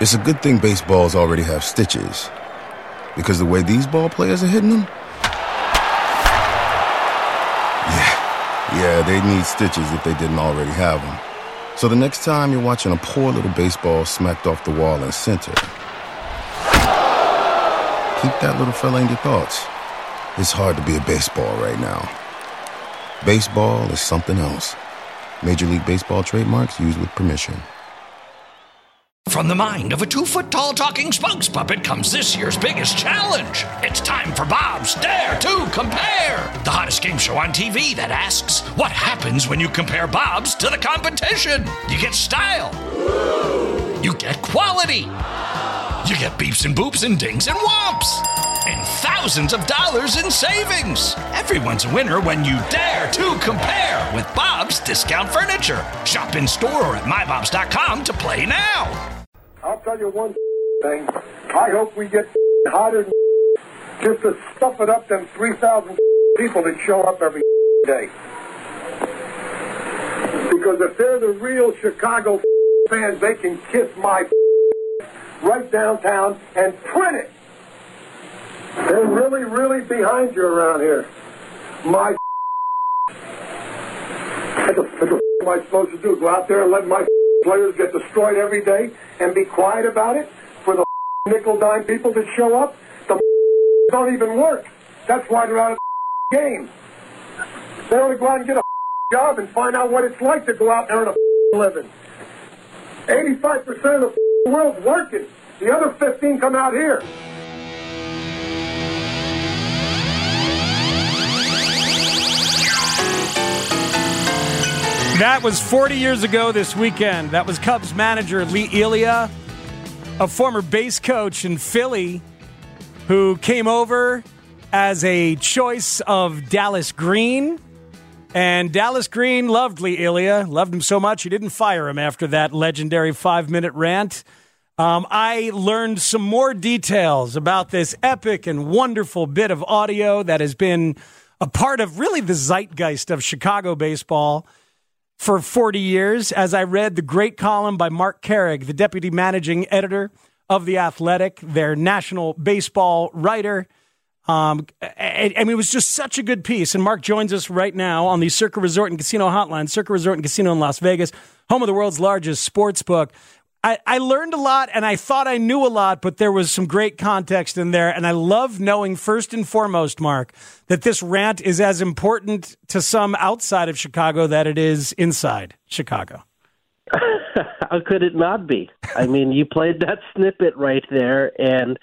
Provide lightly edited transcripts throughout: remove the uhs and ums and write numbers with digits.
It's a good thing baseballs already have stitches, because the way these ball players are hitting them, yeah, they need stitches if they didn't already have them. So the next time you're watching a poor little baseball smacked off the wall in center, keep that little fella in your thoughts. It's hard to be a baseball right now. Baseball is something else. Major League Baseball trademarks used with permission. From the mind of a 2-foot-tall talking spokes puppet comes this year's biggest challenge. It's time for Bob's Dare to Compare, the hottest game show on TV that asks, what happens when you compare Bob's to the competition? You get style. You get quality. You get beeps and boops and dings and whomps. And thousands of dollars in savings. Everyone's a winner when you dare to compare with Bob's Discount Furniture. Shop in store or at mybobs.com to play now. I'll tell you one thing. I hope we get hotter than just to stuff it up them 3,000 people that show up every day. Because if they're the real Chicago fans, they can kiss my right downtown and print it. They're really, really behind you around here. My what the am I supposed to do? Go out there and let my players get destroyed every day and be quiet about it for the nickel-dime people that show up? The don't even work. That's why they're out of the game. They ought to go out and get a job and find out what it's like to go out there and a living. 85% of the world's working. The other 15 come out here. That was 40 years ago this weekend. That was Cubs manager Lee Elia, a former base coach in Philly who came over as a choice of Dallas Green. And Dallas Green loved Lee Elia, loved him so much he didn't fire him after that legendary 5-minute rant. I learned some more details about this epic and wonderful bit of audio that has been a part of really the zeitgeist of Chicago baseball for 40 years, as I read the great column by Mark Carrig, the deputy managing editor of The Athletic, their national baseball writer. And it was just such a good piece. And Mark joins us right now on the Circa Resort and Casino hotline, Circa Resort and Casino in Las Vegas, home of the world's largest sports book. I learned a lot, and I thought I knew a lot, but there was some great context in there. And I love knowing, first and foremost, Mark, that this rant is as important to some outside of Chicago that it is inside Chicago. How could it not be? I mean, you played that snippet right there, and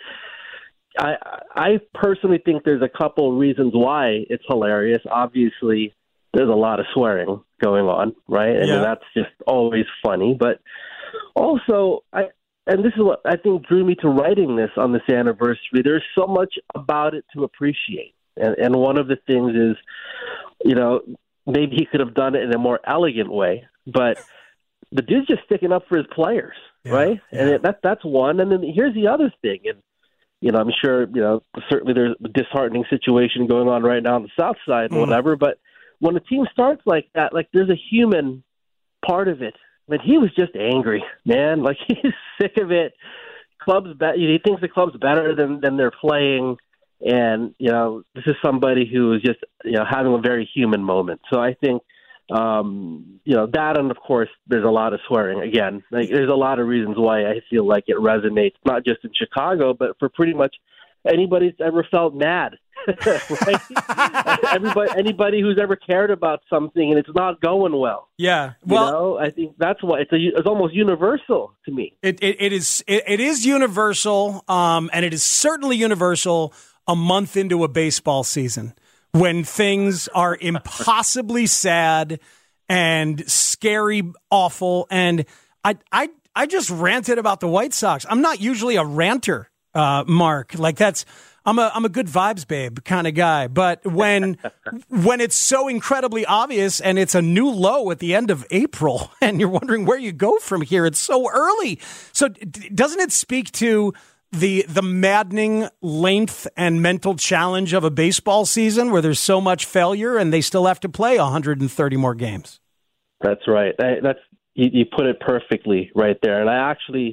I personally think there's a couple reasons why it's hilarious. Obviously, there's a lot of swearing going on, right? I mean, that's just always funny, but also, and this is what I think drew me to writing this on this anniversary, there's so much about it to appreciate. And one of the things is, you know, maybe he could have done it in a more elegant way, but the dude's just sticking up for his players, right? Yeah. And that's one. And then here's the other thing. And, you know, I'm sure, you know, certainly there's a disheartening situation going on right now on the South Side and whatever, but when a team starts like that, like there's a human part of it. But he was just angry, man. Like, he's sick of it. He thinks the club's better than they're playing. And, you know, this is somebody who is just, you know, having a very human moment. So I think, you know, that, and of course, there's a lot of swearing. Again, like, there's a lot of reasons why I feel like it resonates, not just in Chicago, but for pretty much anybody that's ever felt mad. Right? Anybody who's ever cared about something and it's not going well. Yeah, well, you know, I think that's why it's almost universal to me. It is universal, and it is certainly universal a month into a baseball season when things are impossibly sad and scary, awful. And I just ranted about the White Sox. I'm not usually a ranter, Mark. Like that's. I'm a good vibes babe kind of guy, but when it's so incredibly obvious and it's a new low at the end of April and you're wondering where you go from here, it's so early. So doesn't it speak to the maddening length and mental challenge of a baseball season where there's so much failure and they still have to play 130 more games? That's right. You put it perfectly right there. And I actually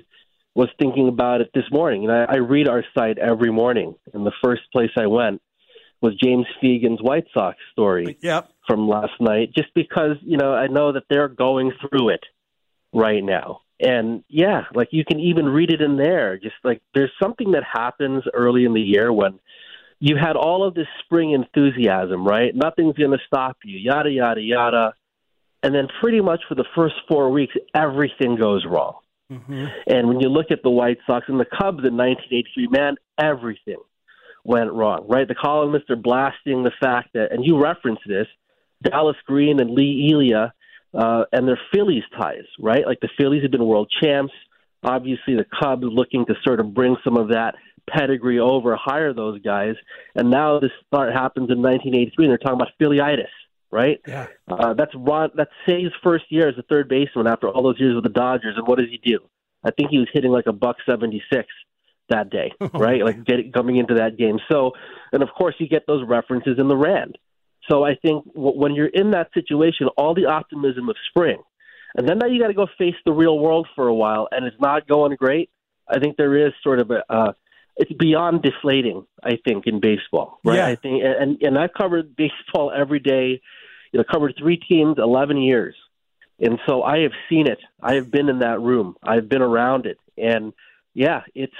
was thinking about it this morning. And I read our site every morning, and the first place I went was James Fegan's White Sox story from last night, just because, I know that they're going through it right now. And, like you can even read it in there. Just like there's something that happens early in the year when you had all of this spring enthusiasm, right? Nothing's going to stop you, yada, yada, yada. And then pretty much for the first 4 weeks, everything goes wrong. Mm-hmm. And when you look at the White Sox and the Cubs in 1983, man, everything went wrong, right? The columnists are blasting the fact that, and you referenced this, Dallas Green and Lee Elia and their Phillies ties, right? Like the Phillies have been world champs. Obviously, the Cubs looking to sort of bring some of that pedigree over, hire those guys. And now this start happens in 1983, and they're talking about Phillyitis, right? Yeah. That's Say's first year as a third baseman after all those years with the Dodgers. And what does he do? I think he was hitting like $176 that day, right? Like coming into that game. So, and of course, you get those references in the Rand. So I think when you're in that situation, all the optimism of spring, and then now you got to go face the real world for a while, and it's not going great. I think there is sort of it's beyond deflating, I think, in baseball, right? Yeah. I think, and I've covered baseball every day, covered 3 teams, 11 years. And so I have seen it. I have been in that room. I've been around it. And it's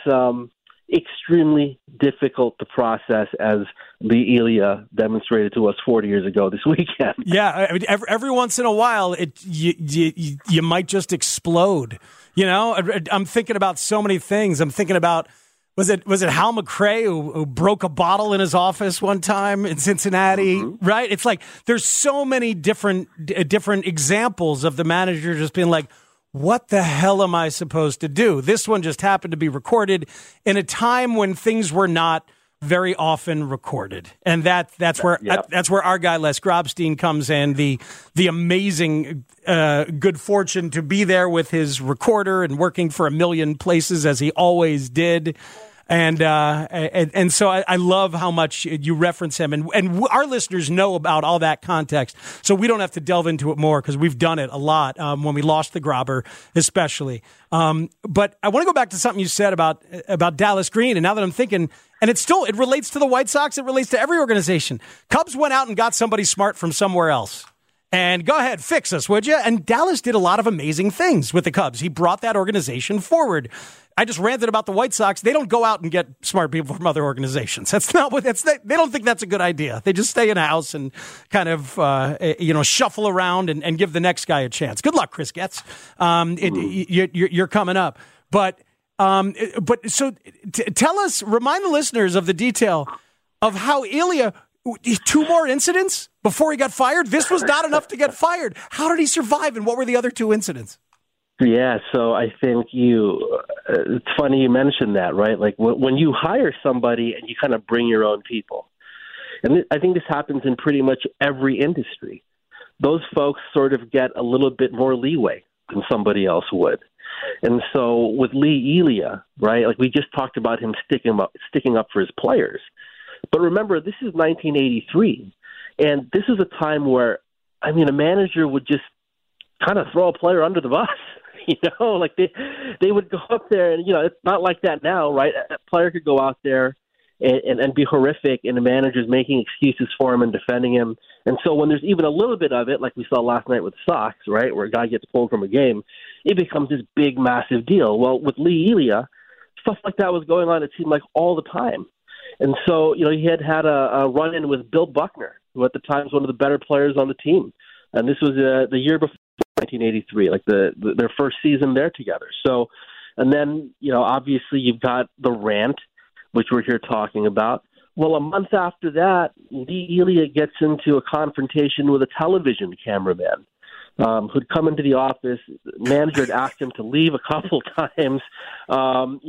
extremely difficult to process, as Lee Elia demonstrated to us 40 years ago this weekend. Yeah, I mean, every once in a while, you might just explode. I'm thinking about so many things. I'm thinking about, was it Hal McRae who broke a bottle in his office one time in Cincinnati, mm-hmm. right? It's like there's so many different examples of the manager just being like, what the hell am I supposed to do? This one just happened to be recorded in a time when things were not very often recorded. And that's where our guy Les Grobstein comes in, the amazing good fortune to be there with his recorder and working for a million places as he always did. And so I love how much you reference him, and our listeners know about all that context, so we don't have to delve into it more because we've done it a lot when we lost the Grobber, especially. But I want to go back to something you said about Dallas Green, and now that I'm thinking, and it relates to the White Sox, it relates to every organization. Cubs went out and got somebody smart from somewhere else. And go ahead, fix us, would you? And Dallas did a lot of amazing things with the Cubs. He brought that organization forward. I just ranted about the White Sox. They don't go out and get smart people from other organizations. That's not what they don't think that's a good idea. They just stay in a house and kind of shuffle around and give the next guy a chance. Good luck, Chris Getz. You're coming up, but so tell us, remind the listeners of the detail of how Elia. 2 more incidents before he got fired? This was not enough to get fired. How did he survive, and what were the other 2 incidents? Yeah, so I think it's funny you mentioned that, right? Like when you hire somebody and you kind of bring your own people, and I think this happens in pretty much every industry, those folks sort of get a little bit more leeway than somebody else would. And so with Lee Elia, right, like we just talked about him sticking up for his players. But remember, this is 1983, and this is a time where, a manager would just kind of throw a player under the bus, like they would go up there, and, it's not like that now, right? A player could go out there and be horrific, and the manager's making excuses for him and defending him. And so when there's even a little bit of it, like we saw last night with the Sox, right, where a guy gets pulled from a game, it becomes this big, massive deal. Well, with Lee Elia, stuff like that was going on, it seemed like, all the time. And so, he had a run-in with Bill Buckner, who at the time was one of the better players on the team. And this was the year before 1983, like their first season there together. So, and then, obviously you've got the rant, which we're here talking about. Well, a month after that, Lee Elia gets into a confrontation with a television cameraman who'd come into the office. Manager had asked him to leave a couple times, the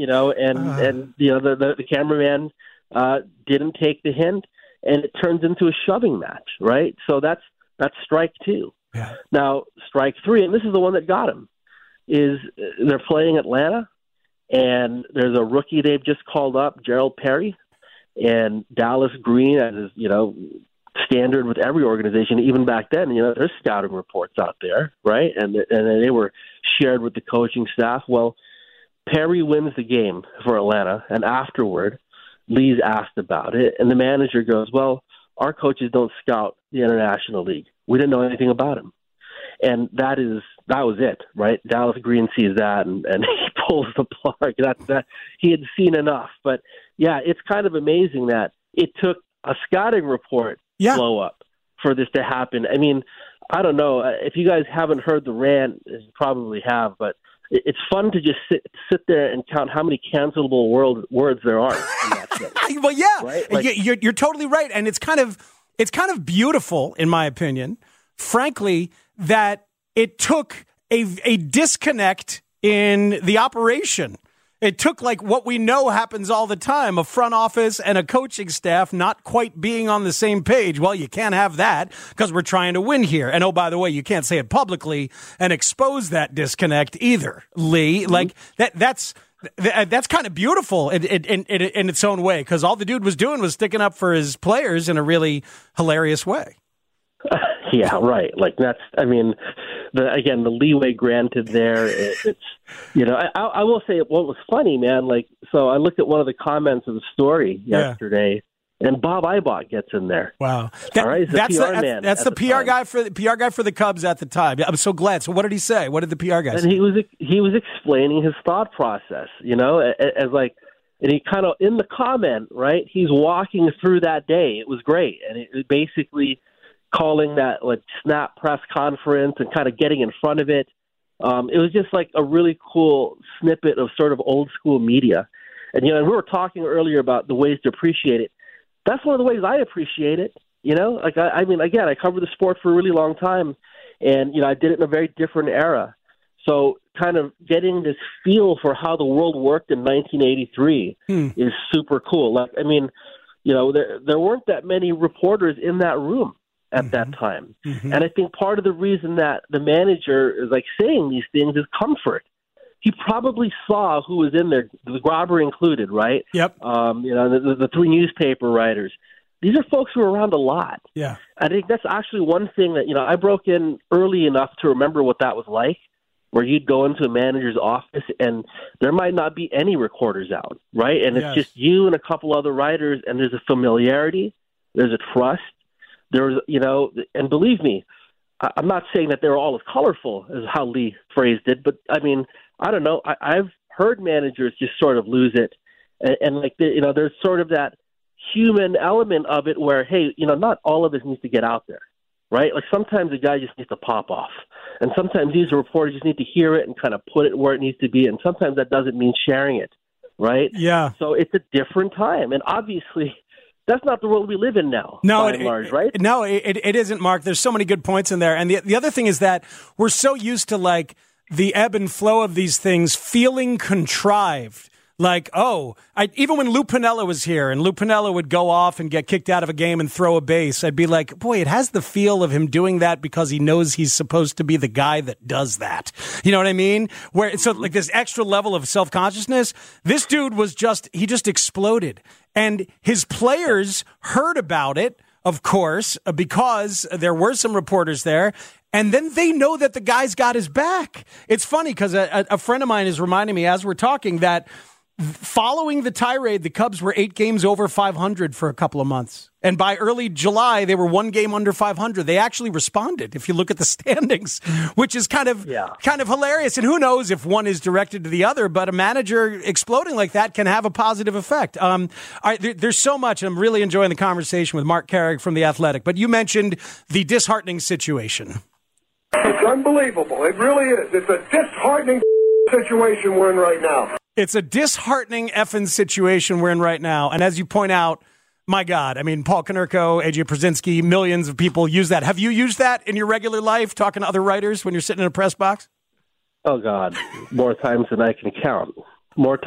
cameraman didn't take the hint, and it turns into a shoving match, right? So that's strike 2. Yeah. Now, strike 3, and this is the one that got him, is they're playing Atlanta, and there's a rookie they've just called up, Gerald Perry, and Dallas Green, as is, standard with every organization, even back then, there's scouting reports out there, right? And they were shared with the coaching staff. Well, Perry wins the game for Atlanta, and afterward, Lee's asked about it, and the manager goes, well, our coaches don't scout the International League. We didn't know anything about him. And that was it, right? Dallas Green sees that, and he pulls the plug. That he had seen enough. But, yeah, it's kind of amazing that it took a scouting report blow up for this to happen. I mean, I don't know. If you guys haven't heard the rant, you probably have, but it's fun to just sit there and count how many cancelable words there are in that sense. Well, yeah, right? Like, you're totally right, and it's kind of beautiful, in my opinion, frankly, that it took a disconnect in the operation. It took like what we know happens all the time, a front office and a coaching staff not quite being on the same page. Well, you can't have that because we're trying to win here. And oh, by the way, you can't say it publicly and expose that disconnect either, Lee. Mm-hmm. Like that's kind of beautiful in its own way, because all the dude was doing was sticking up for his players in a really hilarious way. Yeah, right. Like the leeway granted there. It's I will say what was funny, man. Like, so I looked at one of the comments of the story yesterday, and Bob Ibach gets in there. Wow, all right, that's the PR guy for the Cubs at the time. I'm so glad. So what did he say? What did the PR guy say? And he was explaining his thought process. As like. And he kind of, in the comment, right, he's walking through that day. It was great. And it was basically calling that like snap press conference and kind of getting in front of it. It was just like a really cool snippet of sort of old school media. And, and we were talking earlier about the ways to appreciate it. That's one of the ways I appreciate it. Like, I mean, again, I covered the sport for a really long time, and, I did it in a very different era. So kind of getting this feel for how the world worked in 1983 is super cool. Like, I mean, there weren't that many reporters in that room at that time. Mm-hmm. And I think part of the reason that the manager is like saying these things is comfort. He probably saw who was in there, the Grobber included, right? Yep. The three newspaper writers. These are folks who are around a lot. Yeah. I think that's actually one thing that, I broke in early enough to remember what that was like, where you'd go into a manager's office and there might not be any recorders out, right? And it's just you and a couple other writers, and there's a familiarity, there's a trust, there's, and believe me, I'm not saying that they're all as colorful as how Lee phrased it, but I mean, I don't know. I've heard managers just sort of lose it. And like, there's sort of that human element of it where, hey, not all of this needs to get out there, right? Like sometimes a guy just needs to pop off. And sometimes these reporters just need to hear it and kind of put it where it needs to be. And sometimes that doesn't mean sharing it, right? Yeah. So it's a different time. And obviously, that's not the world we live in now, by and large, right? No, it isn't, Mark. There's so many good points in there. And the other thing is that we're so used to, like, the ebb and flow of these things feeling contrived. Like, even when Lou Piniella was here and Lou Piniella would go off and get kicked out of a game and throw a base, I'd be like, boy, it has the feel of him doing that because he knows he's supposed to be the guy that does that. You know what I mean? So like this extra level of self-consciousness, this dude he just exploded. And his players heard about it, of course, because there were some reporters there. And then they know that the guy's got his back. It's funny because a friend of mine is reminding me as we're talking that following the tirade, the Cubs were 8 games over 500 for a couple of months. And by early July, they were 1 game under 500. They actually responded, if you look at the standings, which is kind of hilarious. And who knows if one is directed to the other, but a manager exploding like that can have a positive effect. There's so much. I'm really enjoying the conversation with Mark Carrick from The Athletic. But you mentioned the disheartening situation. It's unbelievable. It really is. It's a disheartening situation we're in right now. It's a disheartening effing situation we're in right now. And as you point out, my God, I mean, Paul Konerko, AJ Pierzynski, millions of people use that. Have you used that in your regular life, talking to other writers when you're sitting in a press box? Oh, God, more times than I can count. Like,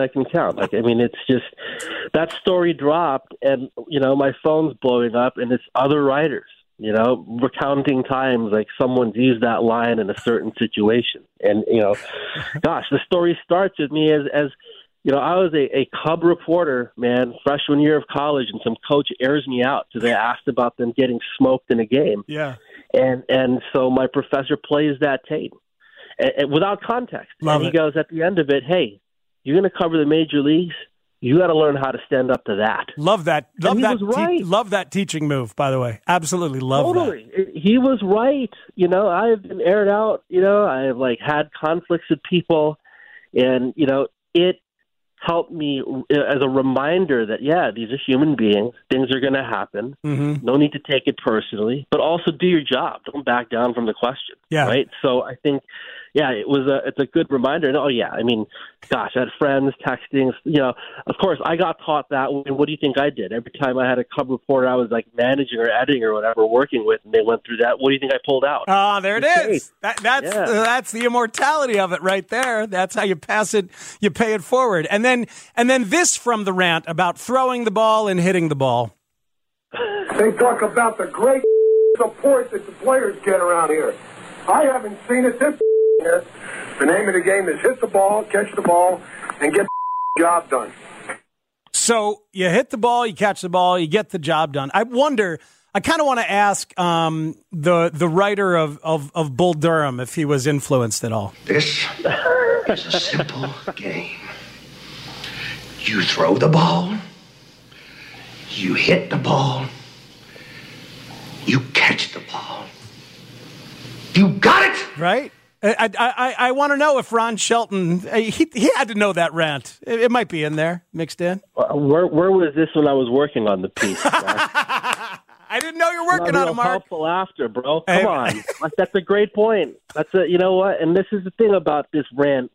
I mean, it's just that story dropped and, my phone's blowing up and it's other writers. Recounting times like someone's used that line in a certain situation. And, gosh, the story starts with me as I was a Cub reporter, man, freshman year of college, and some coach airs me out because they asked about them getting smoked in a game. Yeah. And so my professor plays that tape and without context. Love and he goes at the end of it, hey, you're going to cover the major leagues. You got to learn how to stand up to that. Love that. Love and that. He was right. Love that teaching move, by the way. Absolutely love totally. that. He was right. I've been aired out. I've had conflicts with people, and it helped me as a reminder that these are human beings. Things are going to happen. Mm-hmm. No need to take it personally, but also do your job. Don't back down from the question. Yeah. Right. So I think. Yeah, it's a good reminder. And, I mean, gosh, I had friends texting. Of course, I got taught that. And what do you think I did? Every time I had a cub reporter I was managing or editing or whatever, working with, and they went through that, what do you think I pulled out? There it is. That's the immortality of it right there. That's how you pass it. You pay it forward. And then this from the rant about throwing the ball and hitting the ball. They talk about the great support that the players get around here. I haven't seen it this year. The name of the game is hit the ball, catch the ball, and get the job done. So you hit the ball, you catch the ball, you get the job done. I wonder, I kind of want to ask the writer of Bull Durham if he was influenced at all. This is a simple game. You throw the ball, you hit the ball, you catch the ball. You got it? Right? I want to know if Ron Shelton, he had to know that rant. It might be in there, mixed in. Where was this when I was working on the piece? I didn't know you were working on it, Mark. Helpful after, bro. Come on. That's a great point. You know what? And this is the thing about this rant.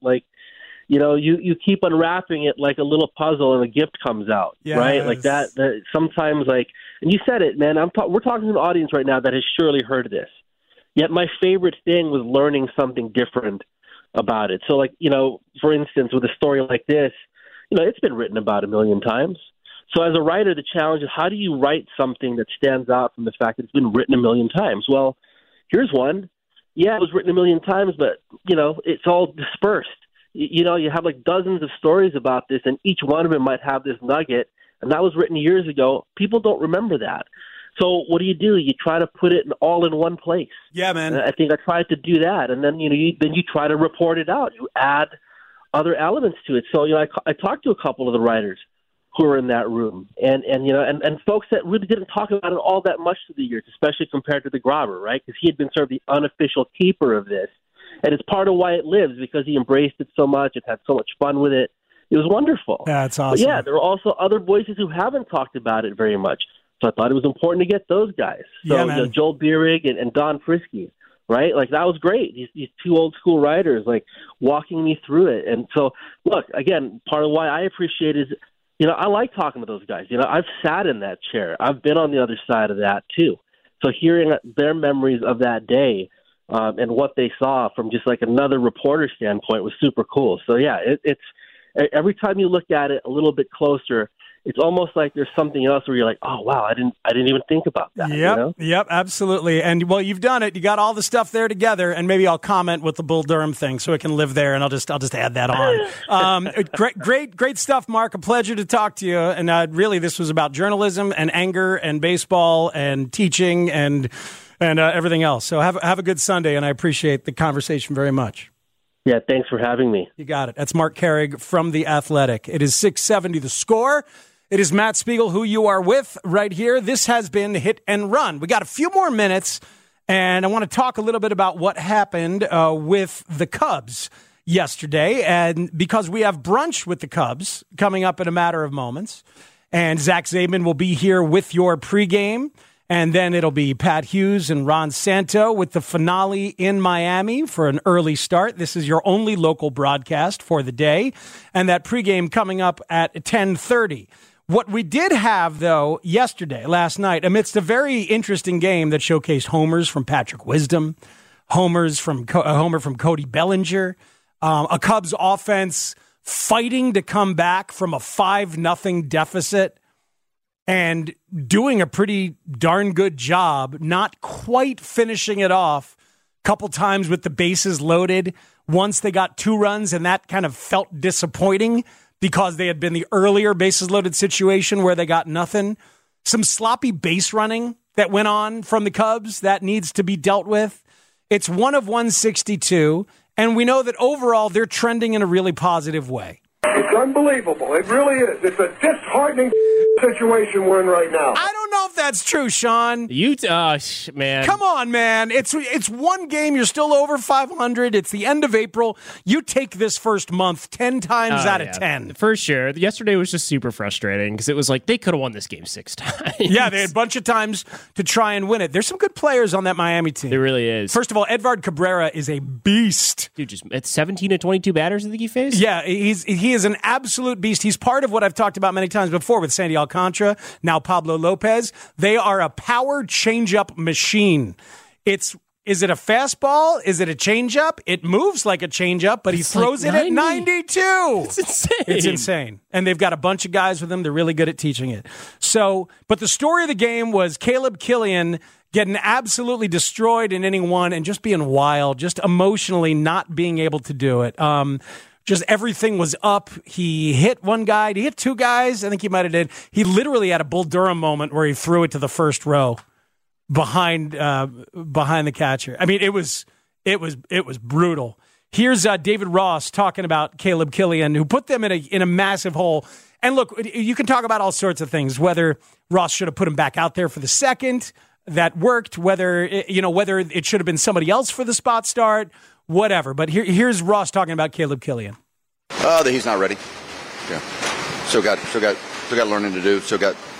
You keep unwrapping it like a little puzzle and a gift comes out, right? Like that sometimes, and you said it, man. We're talking to an audience right now that has surely heard this. Yet my favorite thing was learning something different about it. So, for instance, with a story like this, it's been written about a million times. So as a writer, the challenge is how do you write something that stands out from the fact that it's been written a million times? Well, here's one. Yeah, it was written a million times, but, it's all dispersed. You have dozens of stories about this, and each one of them might have this nugget, and that was written years ago. People don't remember that. So what do? You try to put it all in one place. Yeah, man. And I think I tried to do that, and then you try to report it out. You add other elements to it. So I talked to a couple of the writers who were in that room, and folks that really didn't talk about it all that much through the years, especially compared to the Grobber, right? Because he had been sort of the unofficial keeper of this, and it's part of why it lives because he embraced it so much and had so much fun with it. It was wonderful. Yeah, it's awesome. But there are also other voices who haven't talked about it very much. So I thought it was important to get those guys. So Joel Bierig and Don Frisky, right? That was great. These two old school writers, walking me through it. And so, look, again, part of why I appreciate is, I like talking to those guys. I've sat in that chair. I've been on the other side of that too. So hearing their memories of that day and what they saw from just another reporter standpoint was super cool. So it's every time you look at it a little bit closer, it's almost like there's something else where you're like, oh, wow, I didn't even think about that. Yep, absolutely. And, well, you've done it. You got all the stuff there together, and maybe I'll comment with the Bull Durham thing so it can live there, and I'll just add that on. Great stuff, Mark. A pleasure to talk to you. And really, this was about journalism and anger and baseball and teaching and everything else. So have a good Sunday, and I appreciate the conversation very much. Yeah, thanks for having me. You got it. That's Mark Carrig from The Athletic. It is 6:70 The Score. It is Matt Spiegel, who you are with right here. This has been Hit and Run. We got a few more minutes, and I want to talk a little bit about what happened with the Cubs yesterday. And because we have brunch with the Cubs coming up in a matter of moments, and Zach Zaidman will be here with your pregame. And then it'll be Pat Hughes and Ron Santo with the finale in Miami for an early start. This is your only local broadcast for the day. And that pregame coming up at 10:30. What we did have, though, last night, amidst a very interesting game that showcased homers from Patrick Wisdom, a homer from Cody Bellinger, a Cubs offense fighting to come back from a 5-0 deficit, and doing a pretty darn good job, not quite finishing it off a couple times with the bases loaded once they got 2 runs, and that kind of felt disappointing because they had been the earlier bases loaded situation where they got nothing. Some sloppy base running that went on from the Cubs that needs to be dealt with. It's 1 of 162, and we know that overall they're trending in a really positive way. It's unbelievable. It really is. It's a disheartening situation we're in right now. I don't know if that's true, Sean. Man. Come on, man. It's one game. You're still over 500. It's the end of April. You take this first month 10 times out of 10. For sure. Yesterday was just super frustrating because it was like they could have won this game 6 times. Yeah, they had a bunch of times to try and win it. There's some good players on that Miami team. There really is. First of all, Edvard Cabrera is a beast. Dude, it's 17 to 22 batters I think he faced? Yeah, he is an absolute beast. He's part of what I've talked about many times before with Sandy Alcantara, now Pablo Lopez. They are a power changeup machine. Is it a fastball? Is it a changeup? It moves like a changeup, but he throws it at 92. It's insane. It's insane. And they've got a bunch of guys with them. They're really good at teaching it. But the story of the game was Caleb Killian getting absolutely destroyed in inning 1 and just being wild, just emotionally not being able to do it. Just everything was up. He hit one guy. He hit 2 guys. I think he might have did. He literally had a Bull Durham moment where he threw it to the first row behind the catcher. I mean, it was brutal. Here's David Ross talking about Caleb Killian, who put them in a massive hole. And look, you can talk about all sorts of things. Whether Ross should have put him back out there for the second, that worked. Whether it should have been somebody else for the spot start. Whatever, but here's Ross talking about Caleb Killian. That he's not ready. Yeah, still got learning to do. Still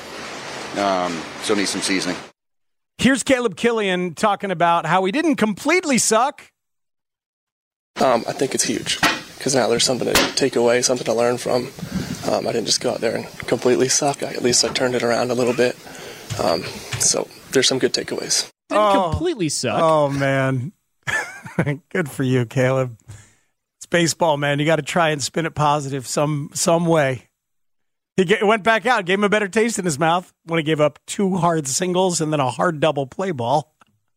needs some seasoning. Here's Caleb Killian talking about how he didn't completely suck. I think it's huge because now there's something to take away, something to learn from. I didn't just go out there and completely suck. At least I turned it around a little bit. So there's some good takeaways. Didn't completely suck. Oh man. Good for you, Caleb. It's baseball, man. You got to try and spin it positive some way. He went back out, gave him a better taste in his mouth when he gave up 2 hard singles and then a hard double play ball.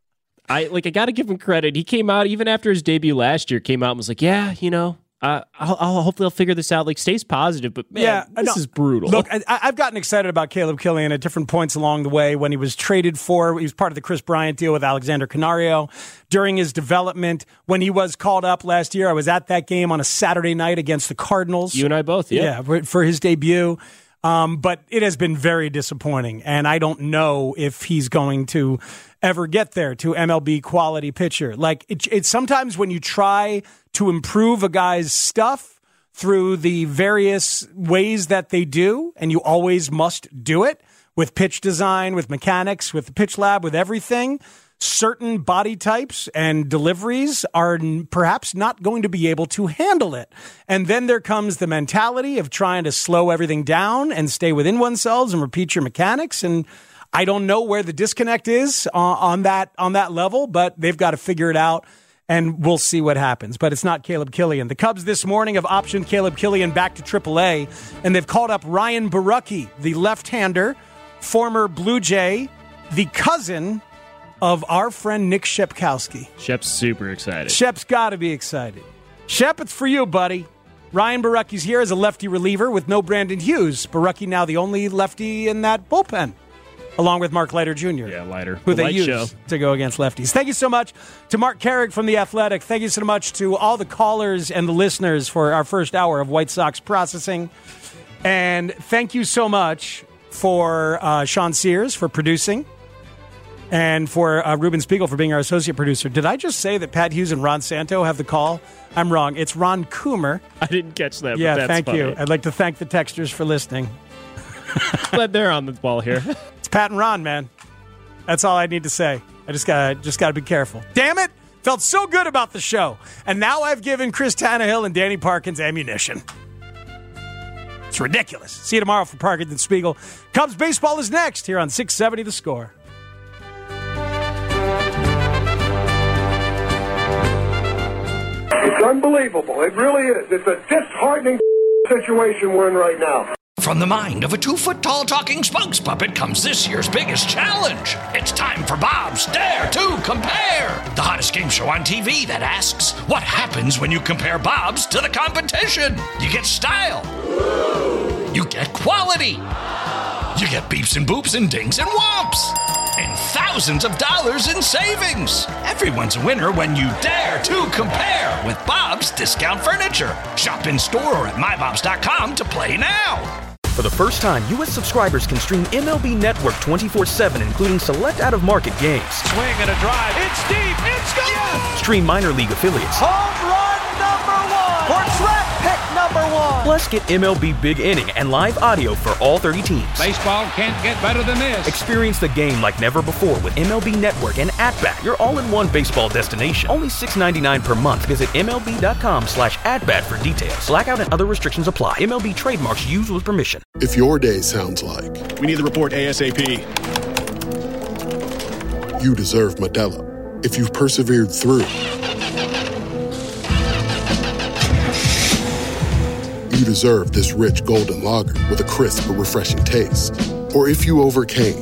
I got to give him credit. He came out, even after his debut last year, and was like, yeah, hopefully I'll figure this out. Stays positive, but man, this is brutal. Look, I've gotten excited about Caleb Killian at different points along the way. When he was traded he was part of the Chris Bryant deal with Alexander Canario. During his development, when he was called up last year, I was at that game on a Saturday night against the Cardinals. You and I both, yeah. Yeah, for his debut. But it has been very disappointing, and I don't know if he's going to ever get there to MLB quality pitcher. It's sometimes when you try to improve a guy's stuff through the various ways that they do, and you always must do it with pitch design, with mechanics, with the pitch lab, with everything, certain body types and deliveries are perhaps not going to be able to handle it. And then there comes the mentality of trying to slow everything down and stay within oneself and repeat your mechanics. And I don't know where the disconnect is on that level, but they've got to figure it out, and we'll see what happens. But it's not Caleb Killian. The Cubs this morning have optioned Caleb Killian back to AAA, and they've called up Ryan Borucki, the left-hander, former Blue Jay, the cousin of our friend Nick Shepkowski. Shep's super excited. Shep's got to be excited. Shep, it's for you, buddy. Ryan Borucki's here as a lefty reliever with no Brandon Hughes. Borucki now the only lefty in that bullpen, along with Mark Leiter Jr. Yeah, Leiter. Who they use to go against lefties. Thank you so much to Mark Carrick from The Athletic. Thank you so much to all the callers and the listeners for our first hour of White Sox processing. And thank you so much for Sean Sears for producing. And for Ruben Spiegel for being our associate producer. Did I just say that Pat Hughes and Ron Santo have the call? I'm wrong. It's Ron Coomer. I didn't catch that. Yeah, but that's thank funny. you. I'd like to thank the texters for listening. Glad they're on the ball here. It's Pat and Ron, man. That's all I need to say. I just gotta be careful. Damn it! Felt so good about the show, and now I've given Chris Tannehill and Danny Parkins ammunition. It's ridiculous. See you tomorrow for Parkins and Spiegel. Cubs baseball is next here on 670 The Score. It's unbelievable. It really is. It's a disheartening situation we're in right now. From the mind of a 2-foot-tall talking spokes puppet comes this year's biggest challenge. It's time for Bob's Dare to Compare, the hottest game show on TV that asks, what happens when you compare Bob's to the competition? You get style. You get quality. You get beeps and boops and dings and whomps. and thousands of dollars in savings. Everyone's a winner when you dare to compare with Bob's Discount Furniture. Shop in store or at mybobs.com to play now. For the first time, U.S. subscribers can stream MLB Network 24/7, including select out-of-market games. Swing and a drive. It's deep. It's gone. Yes! Stream minor league affiliates. Home run number 1. Or draft pick number 1. Plus, get MLB Big Inning and live audio for all 30 teams. Baseball can't get better than this. Experience the game like never before with MLB Network and At-Bat, your all-in-one baseball destination. Only $6.99 per month. Visit MLB.com/AtBat for details. Blackout and other restrictions apply. MLB trademarks used with permission. If your day sounds like, we need the report ASAP, you deserve Modelo. If you've persevered through, you deserve this rich golden lager with a crisp but refreshing taste. Or if you overcame.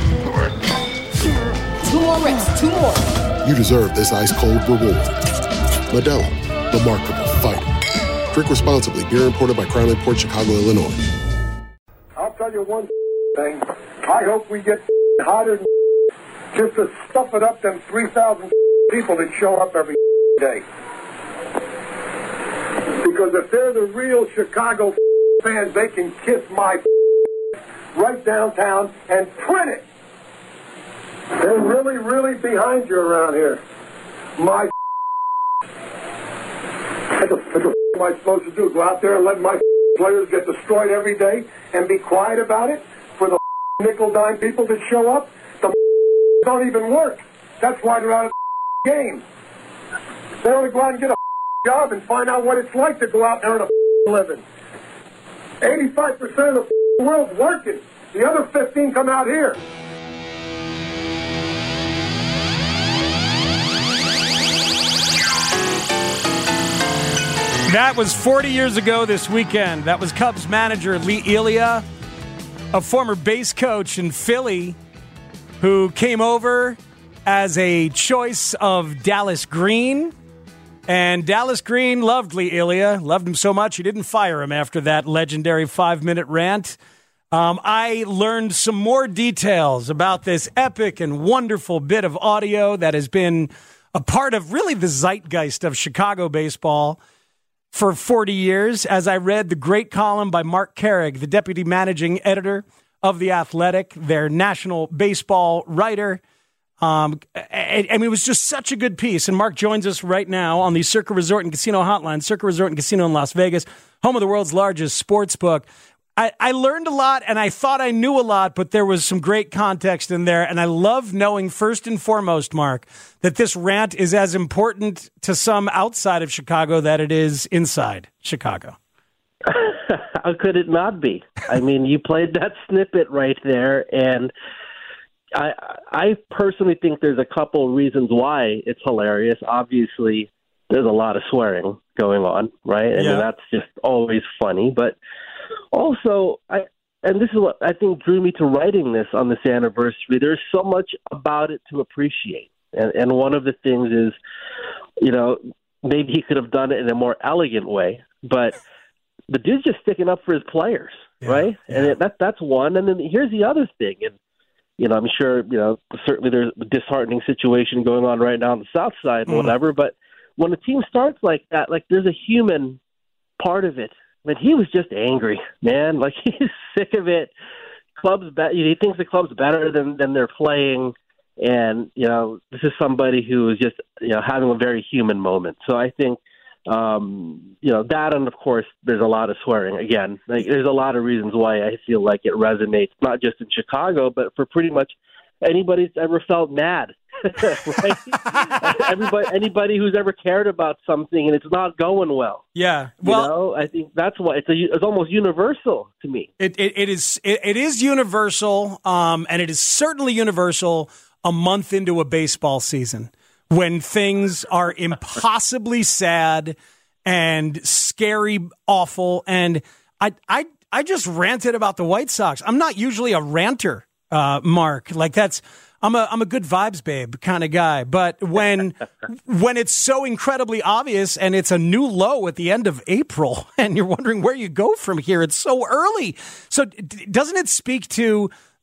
2 more reps, 2 more. You deserve this ice-cold reward. Modelo, the Remarkable Fighter. Drink responsibly. Beer imported by Crown Imports, Chicago, Illinois. I'll tell you one thing. I hope we get hotter than just to stuff it up them 3,000 people that show up every day. Because if they're the real Chicago fans, they can kiss my right downtown and print it. They're really, really behind you around here. My what the am I supposed to do? Go out there and let my players get destroyed every day and be quiet about it? For the nickel-dime people that show up, the don't even work. That's why they're out of the game. They want to go out and get a job and find out what it's like to go out there and living. 85% of the world's working. The other 15 come out here. That was 40 years ago this weekend. That was Cubs manager Lee Elia, a former base coach in Philly who came over as a choice of Dallas Green. And Dallas Green loved Lee Elia, loved him so much he didn't fire him after that legendary 5-minute rant. I learned some more details about this epic and wonderful bit of audio that has been a part of really the zeitgeist of Chicago baseball for 40 years, as I read the great column by Mark Carrig, the deputy managing editor of The Athletic, their national baseball writer. I mean, it was just such a good piece. And Mark joins us right now on the Circa Resort and Casino Hotline, Circa Resort and Casino in Las Vegas, home of the world's largest sports book. I learned a lot, and I thought I knew a lot, but there was some great context in there. And I love knowing, first and foremost, Mark, that this rant is as important to some outside of Chicago that it is inside Chicago. How could it not be? I mean, you played that snippet right there, and I personally think there's a couple reasons why it's hilarious. Obviously, there's a lot of swearing going on, right? I mean, that's just always funny, but also, and this is what I think drew me to writing this on this anniversary, there's so much about it to appreciate. And one of the things is, you know, maybe he could have done it in a more elegant way, but the dude's just sticking up for his players, right? Yeah. And that's one. And then here's the other thing. And, you know, I'm sure, you know, certainly there's a disheartening situation going on right now on the South Side and whatever, but when a team starts like that, like there's a human part of it. But he was just angry, man. Like, he's sick of it. He thinks the club's better than they're playing. And, you know, this is somebody who is just, you know, having a very human moment. So I think, you know, that, and of course, there's a lot of swearing. Again, like, there's a lot of reasons why I feel like it resonates, not just in Chicago, but for pretty much anybody that's ever felt mad. Right? Anybody who's ever cared about something and it's not going well. Yeah, well, you know, I think that's why it's almost universal to me. It is universal, and it is certainly universal a month into a baseball season when things are impossibly sad and scary, awful. And I just ranted about the White Sox. I'm not usually a ranter, Mark. Like that's. I'm a good vibes babe kind of guy, but when it's so incredibly obvious and it's a new low at the end of April and you're wondering where you go from here, it's so early. So doesn't it speak to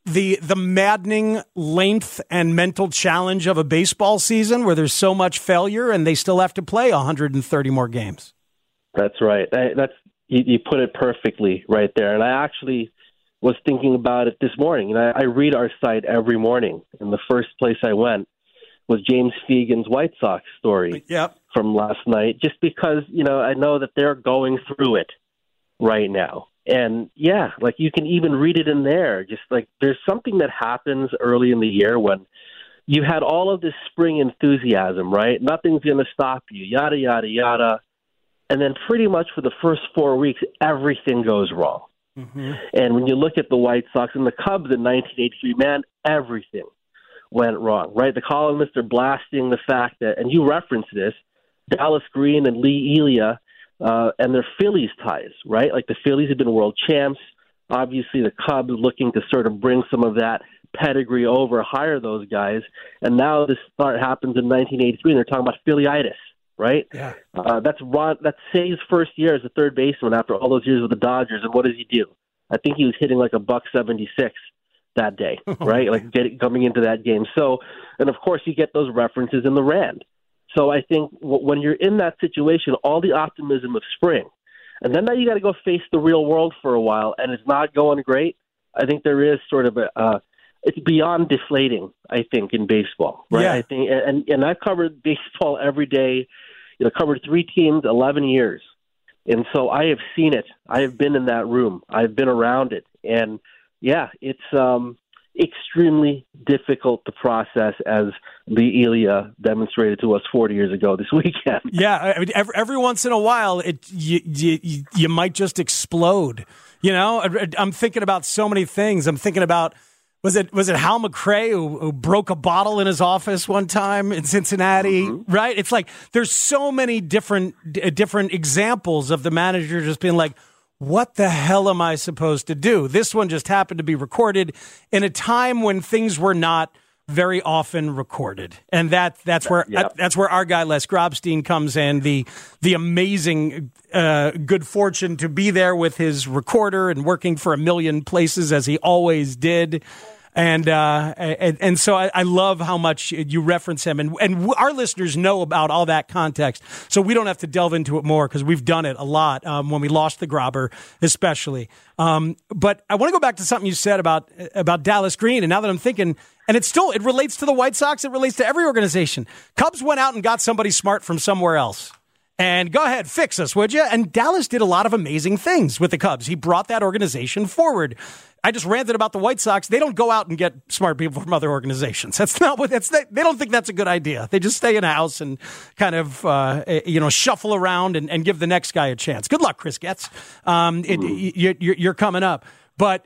the maddening length and mental challenge of a baseball season where there's so much failure and they still have to play 130 more games. That's right. You put it perfectly right there. And I actually was thinking about it this morning. And I read our site every morning, and the first place I went was James Fegan's White Sox story from last night, just because, I know that they're going through it right now. And like you can even read it in there. Just like there's something that happens early in the year when you had all of this spring enthusiasm, right? Nothing's going to stop you, yada, yada, yada. And then pretty much for the first 4 weeks, everything goes wrong. Mm-hmm. And when you look at the White Sox and the Cubs in 1983, man, everything went wrong, right? The columnists are blasting the fact that, and you referenced this, Dallas Green and Lee Elia and their Phillies ties, right? Like the Phillies have been world champs. Obviously, the Cubs looking to sort of bring some of that pedigree over, hire those guys. And now this start happens in 1983, and they're talking about Phillyitis, right? Yeah. That's Say's first year as a third baseman after all those years with the Dodgers. And what does he do? I think he was hitting like $176 that day, right? Coming into that game. So, and of course, you get those references in the Rand. So I think when you're in that situation, all the optimism of spring, and then now you got to go face the real world for a while, and it's not going great. I think there is sort of it's beyond deflating, I think, in baseball, right? Yeah. I think, and I've covered baseball every day. Covered 3 teams, 11 years. And so I have seen it. I have been in that room. I've been around it. And, it's extremely difficult to process, as Lee Elia demonstrated to us 40 years ago this weekend. Yeah, I mean, every once in a while, you might just explode. I'm thinking about so many things. I'm thinking about, was it Hal McRae who broke a bottle in his office one time in Cincinnati, right? It's like there's so many different examples of the manager just being like, what the hell am I supposed to do? This one just happened to be recorded in a time when things were not very often recorded. And that's where our guy Les Grobstein comes in, the amazing good fortune to be there with his recorder and working for a million places as he always did. And so I love how much you reference him, and our listeners know about all that context, so we don't have to delve into it more because we've done it a lot when we lost the Grobber, especially. But I want to go back to something you said about Dallas Green, and now that I'm thinking, and it relates to the White Sox, it relates to every organization. Cubs went out and got somebody smart from somewhere else. And go ahead, fix us, would you? And Dallas did a lot of amazing things with the Cubs. He brought that organization forward. I just ranted about the White Sox. They don't go out and get smart people from other organizations. That's not what they don't think that's a good idea. They just stay in a house and kind of shuffle around and give the next guy a chance. Good luck, Chris Getz. You're coming up, but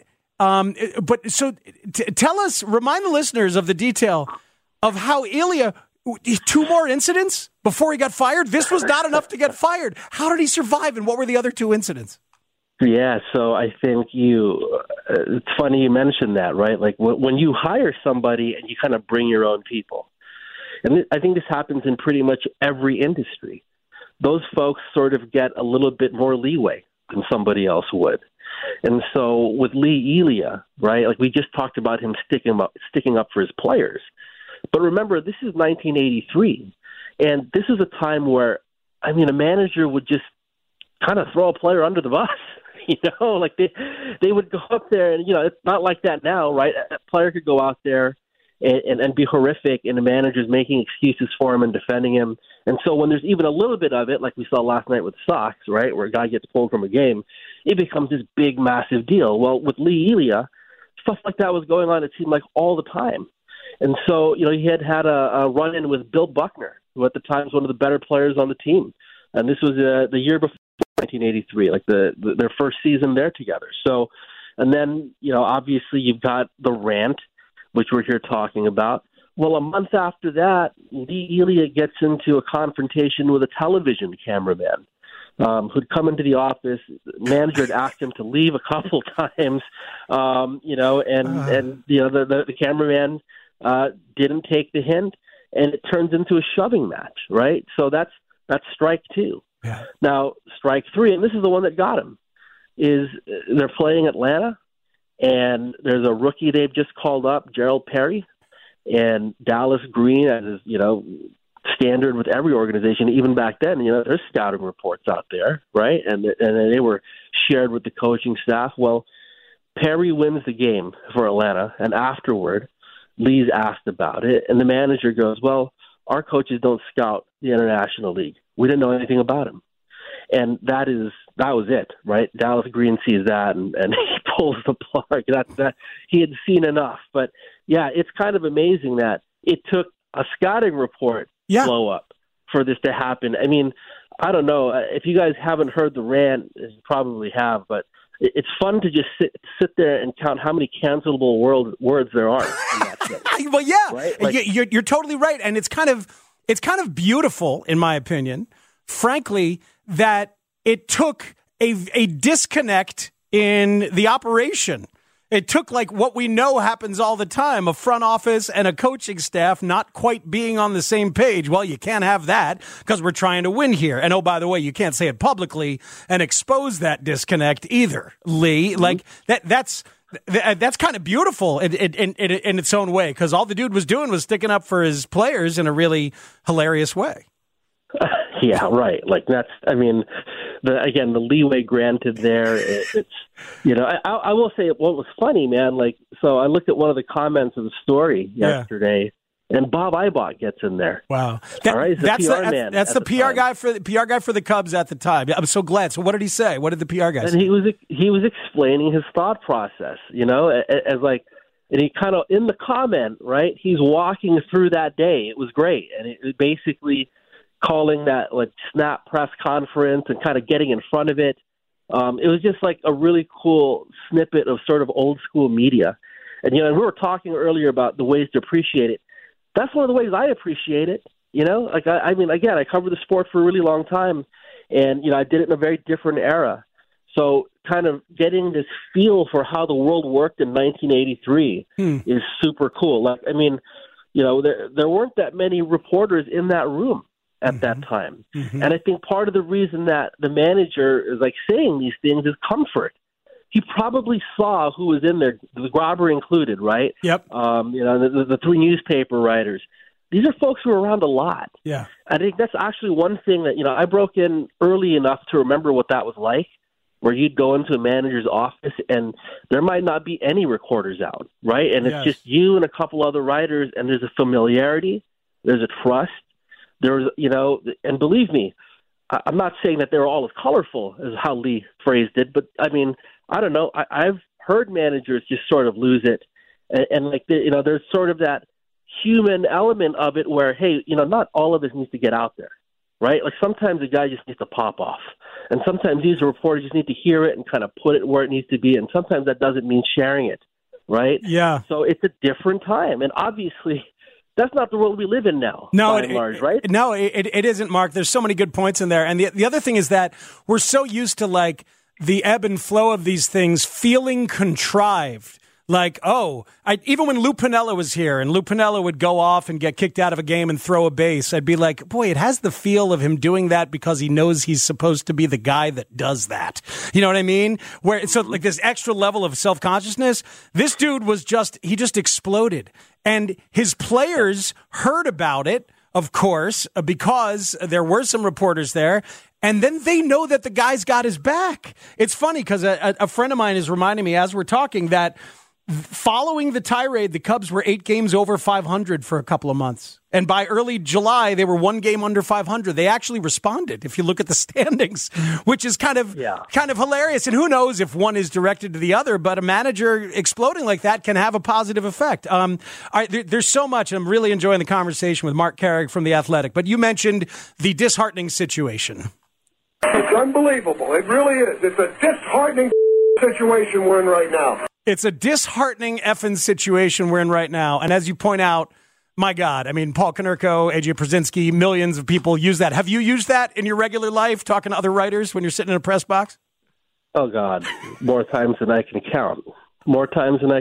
so tell us, remind the listeners of the detail of how Elia. 2 more incidents before he got fired? This was not enough to get fired. How did he survive, and what were the other 2 incidents? Yeah, so I think it's funny you mentioned that, right? Like when you hire somebody and you kind of bring your own people, and I think this happens in pretty much every industry, those folks sort of get a little bit more leeway than somebody else would. And so with Lee Elia, right, like we just talked about him sticking up for his players. But remember, this is 1983, and this is a time where, a manager would just kind of throw a player under the bus, like they would go up there, and, it's not like that now, right? A player could go out there and be horrific, and the manager's making excuses for him and defending him. And so when there's even a little bit of it, like we saw last night with the Sox, right, where a guy gets pulled from a game, it becomes this big, massive deal. Well, with Lee Elia, stuff like that was going on, it seemed like, all the time. And so, he had a run-in with Bill Buckner, who at the time was one of the better players on the team. And this was the year before 1983, like their first season there together. So, and then, obviously you've got the rant, which we're here talking about. Well, a month after that, Lee Elia gets into a confrontation with a television cameraman who'd come into the office. Manager had asked him to leave a couple times, and the cameraman didn't take the hint, and it turns into a shoving match, right? So that's strike 2. Yeah. Now, strike 3, and this is the one that got him, is they're playing Atlanta, and there's a rookie they've just called up, Gerald Perry, and Dallas Green, as is, standard with every organization, even back then, there's scouting reports out there, right? And they were shared with the coaching staff. Well, Perry wins the game for Atlanta, and afterward, Lee's asked about it, and the manager goes, well, our coaches don't scout the International League. We didn't know anything about him. And that was it, right? Dallas Green sees that, and he pulls the plug. That he had seen enough. But, yeah, it's kind of amazing that it took a scouting report blow up for this to happen. I mean, I don't know. If you guys haven't heard the rant, you probably have, but it's fun to just sit there and count how many cancelable words there are in that thing. Well, yeah, right? Like, you're totally right, and it's kind of beautiful, in my opinion, frankly, that it took a disconnect in the operation. It took like what we know happens all the time, a front office and a coaching staff not quite being on the same page. Well, you can't have that because we're trying to win here. And oh, by the way, you can't say it publicly and expose that disconnect either, Lee. Mm-hmm. Like that's kind of beautiful in its own way, because all the dude was doing was sticking up for his players in a really hilarious way. Yeah, right. Like the leeway granted there. It's I will say what was funny, man. Like, so I looked at one of the comments of the story yesterday, and Bob Ibach gets in there. Wow, that's the PR guy for the Cubs at the time. I'm so glad. So what did he say? What did the PR guy say? And he was explaining his thought process. As like. And he kind of, in the comment, right, he's walking through that day. It was great. And it basically calling that like snap press conference and kind of getting in front of it. It was just like a really cool snippet of sort of old school media. And, we were talking earlier about the ways to appreciate it. That's one of the ways I appreciate it. Like, I mean, again, I covered the sport for a really long time, and, I did it in a very different era. So kind of getting this feel for how the world worked in 1983 is super cool. Like, I mean, there weren't that many reporters in that room at that time. Mm-hmm. And I think part of the reason that the manager is like saying these things is comfort. He probably saw who was in there, the Grobber included, right? Yep. The three newspaper writers. These are folks who were around a lot. Yeah. I think that's actually one thing that, I broke in early enough to remember what that was like, where you'd go into a manager's office and there might not be any recorders out, right? And it's just you and a couple other writers, and there's a familiarity, there's a trust, there's, and believe me, I'm not saying that they're all as colorful as how Lee phrased it, but I mean, I don't know. I've heard managers just sort of lose it. And like, there's sort of that human element of it where, hey, not all of this needs to get out there, right? Like sometimes a guy just needs to pop off. And sometimes these reporters just need to hear it and kind of put it where it needs to be. And sometimes that doesn't mean sharing it, right? Yeah. So it's a different time. And obviously, that's not the world we live in now, by and large, right? No, it isn't, Mark. There's so many good points in there. And the other thing is that we're so used to, like, the ebb and flow of these things feeling contrived. Like, even when Lou Piniella was here and Lou Piniella would go off and get kicked out of a game and throw a base, I'd be like, boy, it has the feel of him doing that because he knows he's supposed to be the guy that does that. You know what I mean? So like this extra level of self-consciousness, this dude he just exploded. And his players heard about it, of course, because there were some reporters there. And then they know that the guy's got his back. It's funny because a friend of mine is reminding me as we're talking that following the tirade, the Cubs were 8 games over 500 for a couple of months. And by early July, they were 1 game under 500. They actually responded, if you look at the standings, which is kind of hilarious. And who knows if one is directed to the other, but a manager exploding like that can have a positive effect. There's so much. I'm really enjoying the conversation with Mark Carrick from The Athletic. But you mentioned the disheartening situation. It's unbelievable. It really is. It's a disheartening situation we're in right now. It's a disheartening effing situation we're in right now. And as you point out, my God, I mean, Paul Konerko, AJ Pierzynski, millions of people use that. Have you used that in your regular life, talking to other writers when you're sitting in a press box? Oh, God, more times than I can count. Like,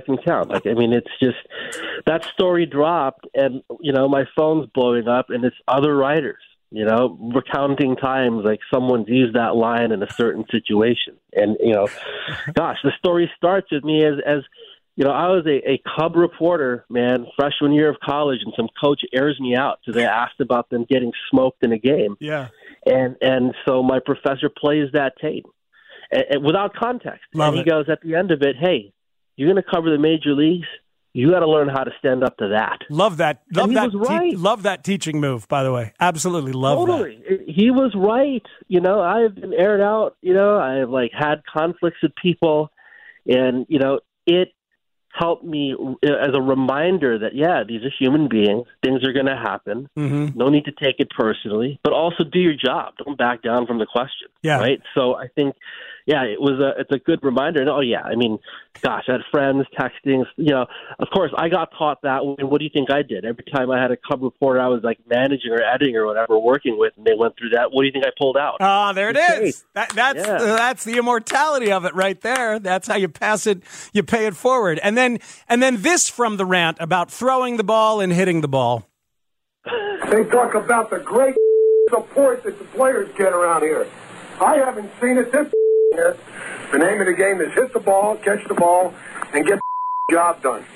I mean, it's just that story dropped and, my phone's blowing up and it's other writers, recounting times like someone's used that line in a certain situation. And, gosh, the story starts with me as I was a Cub reporter, man, freshman year of college, and some coach airs me out. So they asked about them getting smoked in a game. Yeah. And so my professor plays that tape and without context. He goes at the end of it, hey, you're going to cover the major leagues. You got to learn how to stand up to that. Love that. Love and that. He was right. Love that teaching move, by the way. Absolutely love that. Totally. He was right. I've been aired out. I've had conflicts with people, and it helped me as a reminder that these are human beings. Things are going to happen. Mm-hmm. No need to take it personally, but also do your job. Don't back down from the question. Yeah. Right. So I think. Yeah, it's a good reminder. And, I mean, gosh, I had friends texting. Of course, I got taught that. What do you think I did? Every time I had a Cub reporter I was managing or editing or whatever, working with, and they went through that, what do you think I pulled out? Ah, there it is. That's the immortality of it right there. That's how you pass it. You pay it forward. And then this from the rant about throwing the ball and hitting the ball. They talk about the great support that the players get around here. I haven't seen it this year. The name of the game is hit the ball, catch the ball, and get the job done.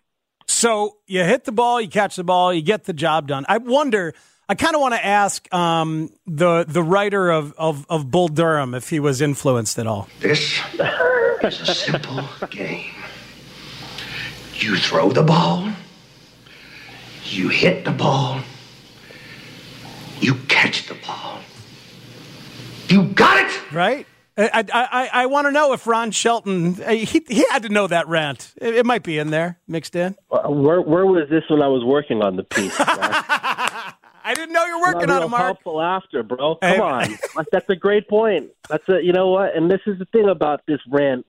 So you hit the ball, you catch the ball, you get the job done. I wonder, I kind of want to ask the writer of Bull Durham if he was influenced at all. This is a simple game. You throw the ball, you hit the ball, you catch the ball. You got it! Right? I want to know if Ron Shelton, he had to know that rant. It might be in there, mixed in. Where was this when I was working on the piece? I didn't know you were working on it, Mark. Helpful after, bro. Come on. That's a great point. You know what? And this is the thing about this rant.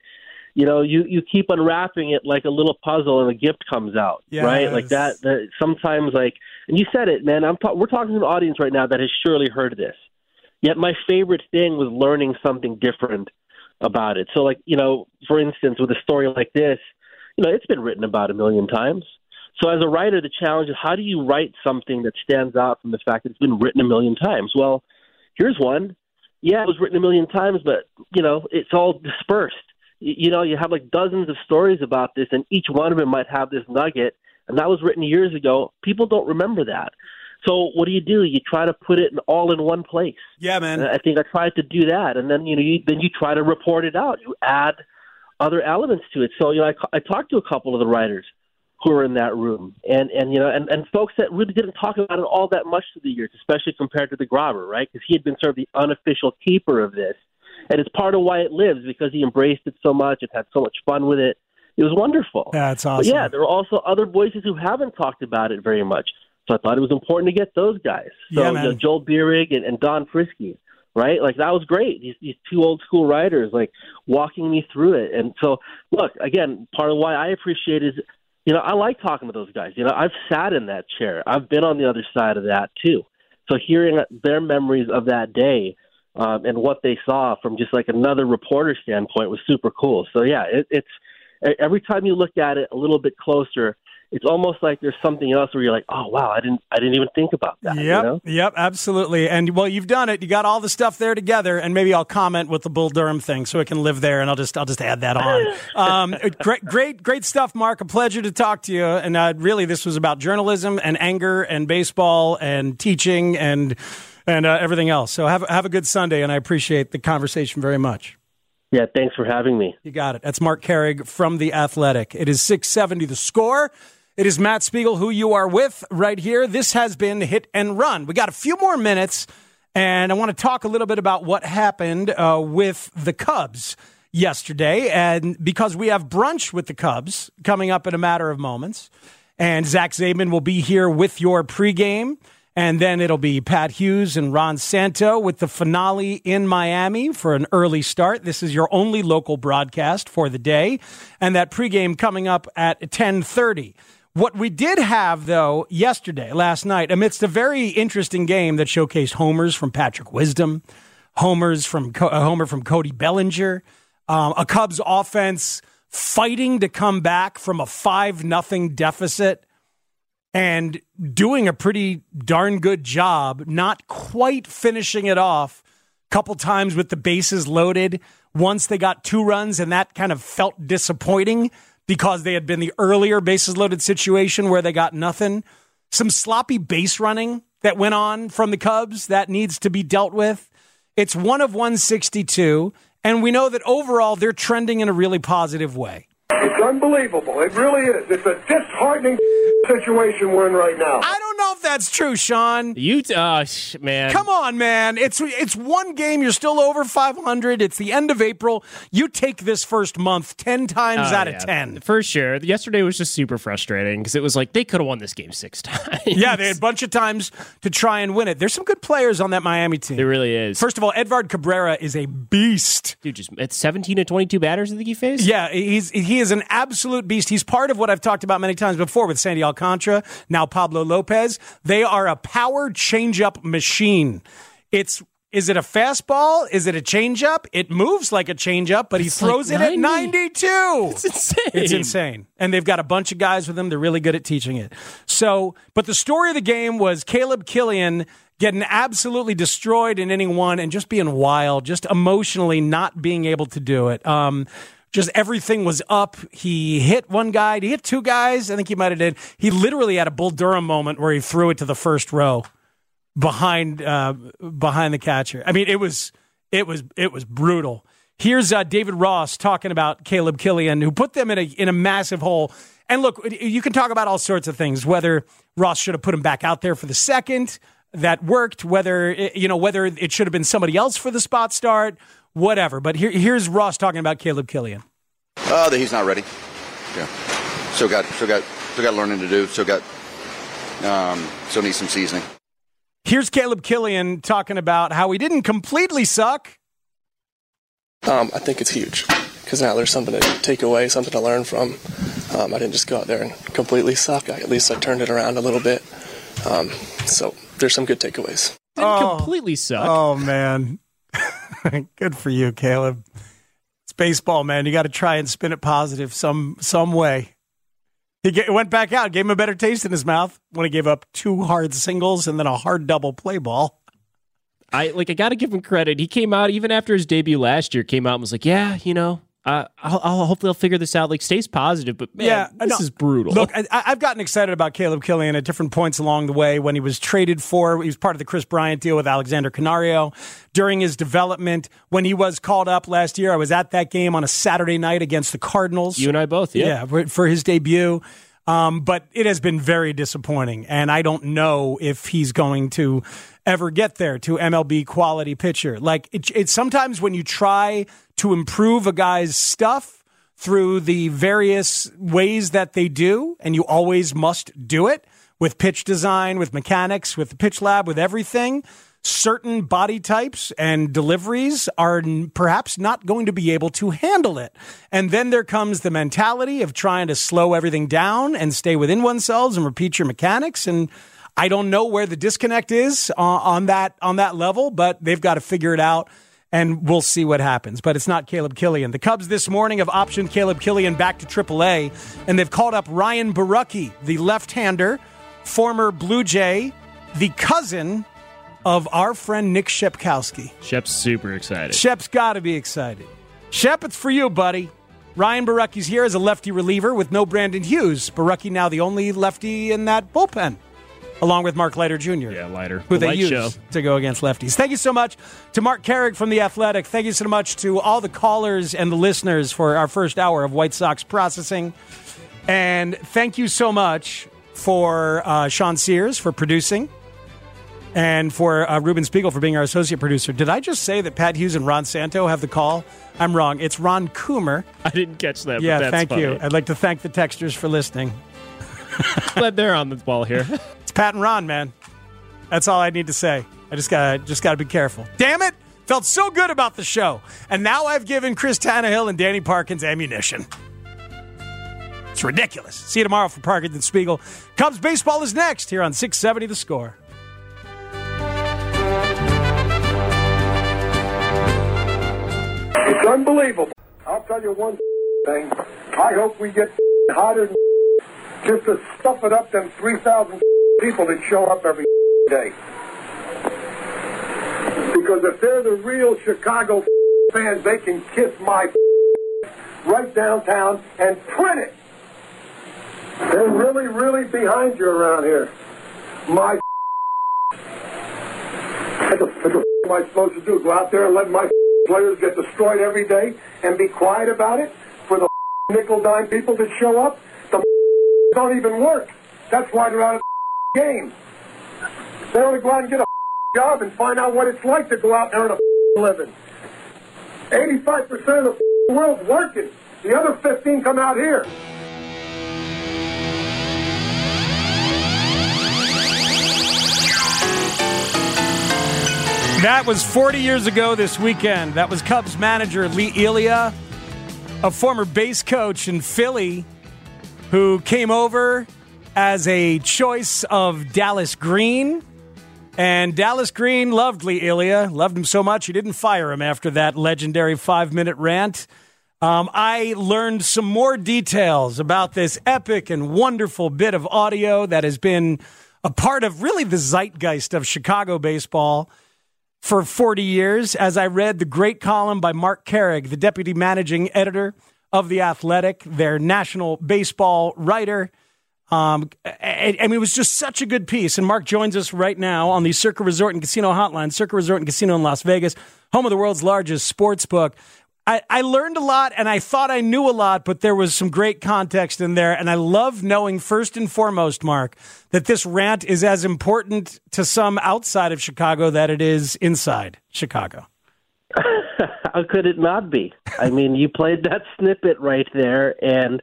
You keep unwrapping it like a little puzzle and a gift comes out, right? Like that sometimes, and you said it, man. We're talking to an audience right now that has surely heard this. Yet my favorite thing was learning something different about it. So, for instance, with a story like this, it's been written about 1 million times. So as a writer, the challenge is how do you write something that stands out from the fact that it's been written 1 million times? Well, here's one. Yeah, it was written 1 million times, but, it's all dispersed. You have dozens of stories about this, and each one of them might have this nugget, and that was written years ago. People don't remember that. So what do? You try to put it all in one place. Yeah, man. And I think I tried to do that, and then you try to report it out. You add other elements to it. So I talked to a couple of the writers who were in that room, and folks that really didn't talk about it all that much through the years, especially compared to the Grobber, right? Because he had been sort of the unofficial keeper of this, and it's part of why it lives because he embraced it so much and had so much fun with it. It was wonderful. That's awesome. But there are also other voices who haven't talked about it very much. So I thought it was important to get those guys. So Joel Bierig and Don Frisky, right? That was great. These two old school writers, walking me through it. And so, look, again, part of why I appreciate is, I like talking to those guys. I've sat in that chair. I've been on the other side of that too. So hearing their memories of that day and what they saw from just another reporter standpoint was super cool. So it's every time you look at it a little bit closer, it's almost like there's something else where you're like, oh, wow, I didn't even think about that. Yep, absolutely. And, well, you've done it. You got all the stuff there together, and maybe I'll comment with the Bull Durham thing so it can live there, and I'll just add that on. Great stuff, Mark. A pleasure to talk to you. And really, this was about journalism and anger and baseball and teaching and everything else. So have a good Sunday, and I appreciate the conversation very much. Yeah, thanks for having me. You got it. That's Mark Carrig from The Athletic. It is 6:70 The Score. It is Matt Spiegel who you are with right here. This has been Hit and Run. We got a few more minutes, and I want to talk a little bit about what happened with the Cubs yesterday. And because we have brunch with the Cubs coming up in a matter of moments, and Zach Zaidman will be here with your pregame. And then it'll be Pat Hughes and Ron Santo with the finale in Miami for an early start. This is your only local broadcast for the day. And that pregame coming up at 10:30. What we did have, though, last night, amidst a very interesting game that showcased homers from Patrick Wisdom, a homer from Cody Bellinger, a Cubs offense fighting to come back from a 5-0 deficit. and doing a pretty darn good job, not quite finishing it off a couple times with the bases loaded once they got 2 runs, and that kind of felt disappointing because they had been the earlier bases loaded situation where they got nothing. Some sloppy base running that went on from the Cubs that needs to be dealt with. It's 1 of 162, and we know that overall they're trending in a really positive way. It's unbelievable. It really is. It's a disheartening situation we're in right now. I don't know if that's true, Sean. Man. Come on, man. It's one game. You're still over 500. It's the end of April. You take this first month 10 times out of 10. For sure. Yesterday was just super frustrating because it was like they could have won this game 6 times. Yeah, they had a bunch of times to try and win it. There's some good players on that Miami team. There really is. First of all, Edvard Cabrera is a beast. Dude, it's 17 to 22 batters I think he faced? Yeah, he is an absolute beast. He's part of what I've talked about many times before with Sandy Alcantara, now Pablo Lopez. They are a power changeup machine. Is it a fastball? Is it a changeup? It moves like a changeup, but he throws it at 92. It's insane. It's insane. And they've got a bunch of guys with them. They're really good at teaching it. So, but the story of the game was Caleb Killian getting absolutely destroyed in inning 1 and just being wild, just emotionally not being able to do it. Just everything was up. He hit one guy. He hit 2 guys. I think he might have did. He literally had a Bull Durham moment where he threw it to the first row behind the catcher. I mean, it was brutal. Here's David Ross talking about Caleb Killian, who put them in a massive hole. And look, you can talk about all sorts of things. Whether Ross should have put him back out there for the second, that worked. Whether it should have been somebody else for the spot start. Whatever, but here's Ross talking about Caleb Killian. That he's not ready. Yeah, still got learning to do. Still needs some seasoning. Here's Caleb Killian talking about how he didn't completely suck. I think it's huge because now there's something to take away, something to learn from. I didn't just go out there and completely suck. At least I turned it around a little bit. So there's some good takeaways. Didn't completely suck. Oh man. Good for you, Caleb. It's baseball, man. You got to try and spin it positive some way. He went back out, gave him a better taste in his mouth when he gave up 2 hard singles and then a hard double play ball. I got to give him credit. He came out, even after his debut last year, came out and was like, yeah, hopefully I'll figure this out. Like, stays positive, but man, this is brutal. Look, I've gotten excited about Caleb Killian at different points along the way. When he was traded he was part of the Chris Bryant deal with Alexander Canario. During his development, when he was called up last year, I was at that game on a Saturday night against the Cardinals. You and I both, yeah. Yeah, for his debut. But it has been very disappointing, and I don't know if he's going to ever get there to MLB quality pitcher. Like, it's sometimes when you try to improve a guy's stuff through the various ways that they do, and you always must do it with pitch design, with mechanics, with the pitch lab, with everything, certain body types and deliveries are perhaps not going to be able to handle it. And then there comes the mentality of trying to slow everything down and stay within oneself and repeat your mechanics. And I don't know where the disconnect is on that level, but they've got to figure it out, and we'll see what happens. But it's not Caleb Killian. The Cubs this morning have optioned Caleb Killian back to AAA, and they've called up Ryan Borucki, the left-hander, former Blue Jay, the cousin of our friend Nick Shepkowski. Shep's super excited. Shep's got to be excited. Shep, it's for you, buddy. Ryan Borucki's here as a lefty reliever with no Brandon Hughes. Borucki now the only lefty in that bullpen, along with Mark Leiter Jr. Yeah, Leiter. Who they use to go against lefties. Thank you so much to Mark Carrick from The Athletic. Thank you so much to all the callers and the listeners for our first hour of White Sox processing. And thank you so much for Sean Sears for producing, and for Ruben Spiegel for being our associate producer. Did I just say that Pat Hughes and Ron Santo have the call? I'm wrong. It's Ron Coomer. I didn't catch that, yeah, but that's thank funny. you. I'd like to thank the texters for listening. Glad they're on the ball here. It's Pat and Ron, man. That's all I need to say. I just gotta be careful. Damn it! Felt so good about the show. And now I've given Chris Tannehill and Danny Parkins ammunition. It's ridiculous. See you tomorrow for Parkins and Spiegel. Cubs baseball is next here on 670 The Score. It's unbelievable. I'll tell you one thing. I hope we get hotter than just to stuff it up them 3,000 people that show up every day. Because if they're the real Chicago fans, they can kiss my right downtown and print it. They're really, really behind you around here. My what the am I supposed to do? Go out there and let my players get destroyed every day and be quiet about it? For the nickel-dime people that show up? The don't even work. That's why they're out of the game. They only go out and get a job and find out what it's like to go out there and a living. 85% of the world's working. The other 15 come out here. That was 40 years ago this weekend. That was Cubs manager Lee Elia, a former base coach in Philly who came over as a choice of Dallas Green. And Dallas Green loved Lee Elia, loved him so much he didn't fire him after that legendary 5-minute rant. I learned some more details about this epic and wonderful bit of audio that has been a part of really the zeitgeist of Chicago baseball for 40 years, as I read the great column by Mark Carrig, the deputy managing editor of The Athletic, their national baseball writer. I mean, it was just such a good piece. And Mark joins us right now on the Circa Resort and Casino Hotline, Circa Resort and Casino in Las Vegas, home of the world's largest sports book. I learned a lot, and I thought I knew a lot, but there was some great context in there. And I love knowing, first and foremost, Mark, that this rant is as important to some outside of Chicago that it is inside Chicago. How could it not be? I mean, you played that snippet right there, and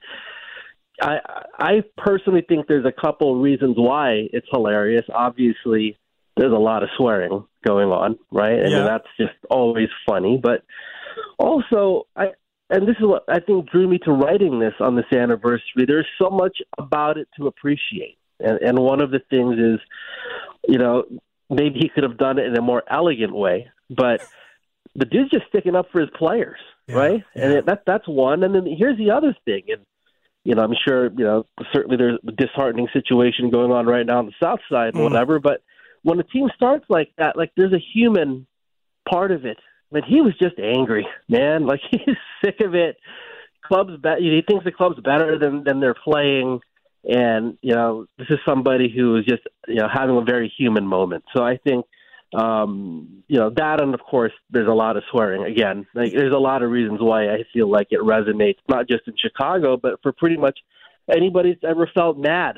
I personally think there's a couple reasons why it's hilarious. Obviously, there's a lot of swearing going on, right? I mean, that's just always funny, but also, and this is what I think drew me to writing this on this anniversary, there's so much about it to appreciate. And one of the things is, you know, maybe he could have done it in a more elegant way, but the dude's just sticking up for his players, right? Yeah. And that's one. And then here's the other thing. And, you know, I'm sure, you know, certainly there's a disheartening situation going on right now on the South Side and whatever, but when a team starts like that, like there's a human part of it. But he was just angry, man. Like, he's sick of it. He thinks the club's better than they're playing. And, you know, this is somebody who is just, you know, having a very human moment. So I think, you know, that, and of course, there's a lot of swearing. Again, like, there's a lot of reasons why I feel like it resonates, not just in Chicago, but for pretty much anybody that's ever felt mad.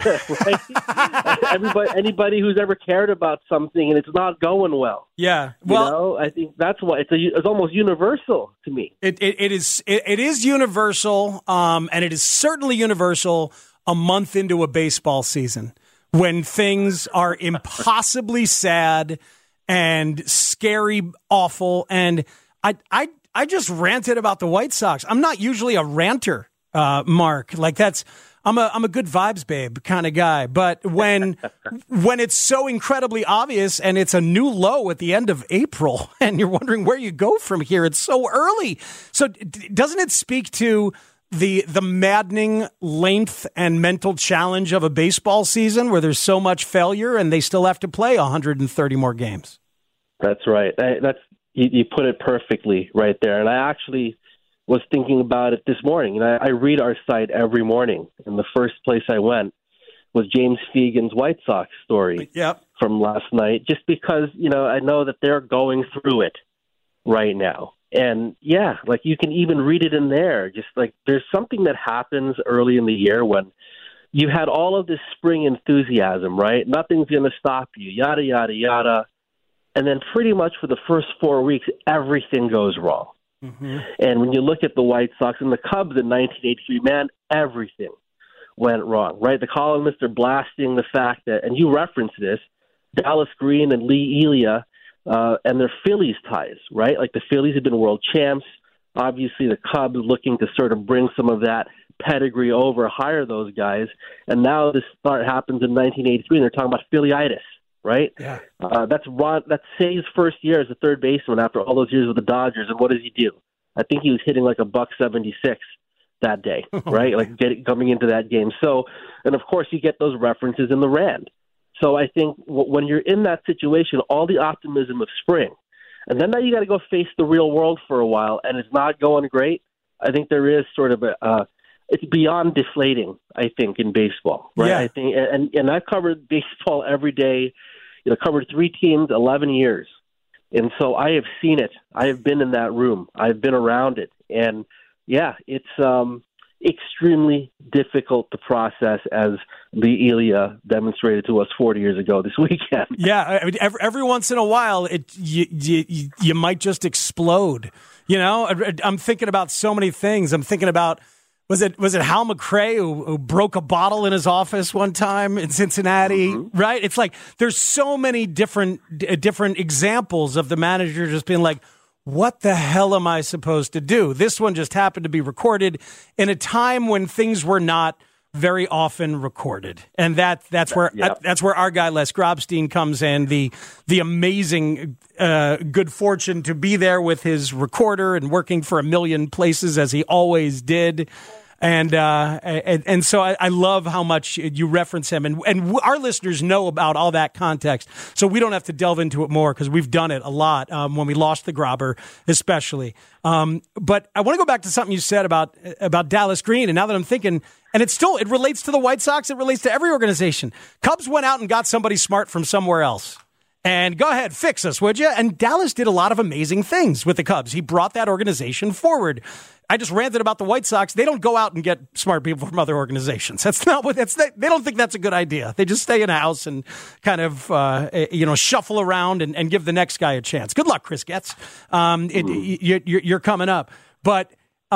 Right? Anybody who's ever cared about something and it's not going well. Yeah, well, you know, I think that's why it's almost universal to me. It is universal, and it is certainly universal a month into a baseball season when things are impossibly sad and scary, awful. And I just ranted about the White Sox. I'm not usually a ranter, Mark. Like that's. I'm a good vibes babe kind of guy, but when it's so incredibly obvious and it's a new low at the end of April and you're wondering where you go from here, it's so early. So doesn't it speak to the maddening length and mental challenge of a baseball season where there's so much failure and they still have to play 130 more games? That's right. You put it perfectly right there. And I actually was thinking about it this morning. And I read our site every morning. And the first place I went was James Fegan's White Sox story from last night, just because, you know, I know that they're going through it right now. And, yeah, like you can even read it in there. Just like there's something that happens early in the year when you had all of this spring enthusiasm, right? Nothing's going to stop you, yada, yada, yada. And then pretty much for the first 4 weeks, everything goes wrong. Mm-hmm. And when you look at the White Sox and the Cubs in 1983, man, everything went wrong, right? The columnists are blasting the fact that, and you referenced this, Dallas Green and Lee Elia and their Phillies ties, right? Like the Phillies have been world champs. Obviously, the Cubs looking to sort of bring some of that pedigree over, hire those guys. And now this start happens in 1983, and they're talking about Phillyitis. Right? Yeah. That's Say's first year as a third baseman after all those years with the Dodgers. And what does he do? I think he was hitting like $176 that day, right? Like coming into that game. So, and of course you get those references in the Rand. So I think when you're in that situation, all the optimism of spring, and then now you got to go face the real world for a while, and it's not going great. I think there is sort of it's beyond deflating, I think, in baseball, right? Yeah. I think, and I've covered baseball every day, covered 3 teams, 11 years. And so I have seen it. I have been in that room. I've been around it. And yeah, it's extremely difficult to process, as Lee Elia demonstrated to us 40 years ago this weekend. Yeah, I mean, every once in a while, you might just explode. I'm thinking about so many things. I'm thinking about, was it Hal McRae who broke a bottle in his office one time in Cincinnati, right? It's like there's so many different examples of the manager just being like, what the hell am I supposed to do? This one just happened to be recorded in a time when things were not very often recorded. And that's where our guy Les Grobstein comes in, the amazing good fortune to be there with his recorder and working for a million places as he always did. And so I love how much you reference him, and our listeners know about all that context, so we don't have to delve into it more because we've done it a lot when we lost the Grobber, especially. But I want to go back to something you said about Dallas Green, and now that I'm thinking, and it relates to the White Sox, it relates to every organization. Cubs went out and got somebody smart from somewhere else. And go ahead, fix us, would you? And Dallas did a lot of amazing things with the Cubs. He brought that organization forward. I just ranted about the White Sox. They don't go out and get smart people from other organizations. That's not what they don't think that's a good idea. They just stay in a house and kind of shuffle around and give the next guy a chance. Good luck, Chris Getz. You're coming up, but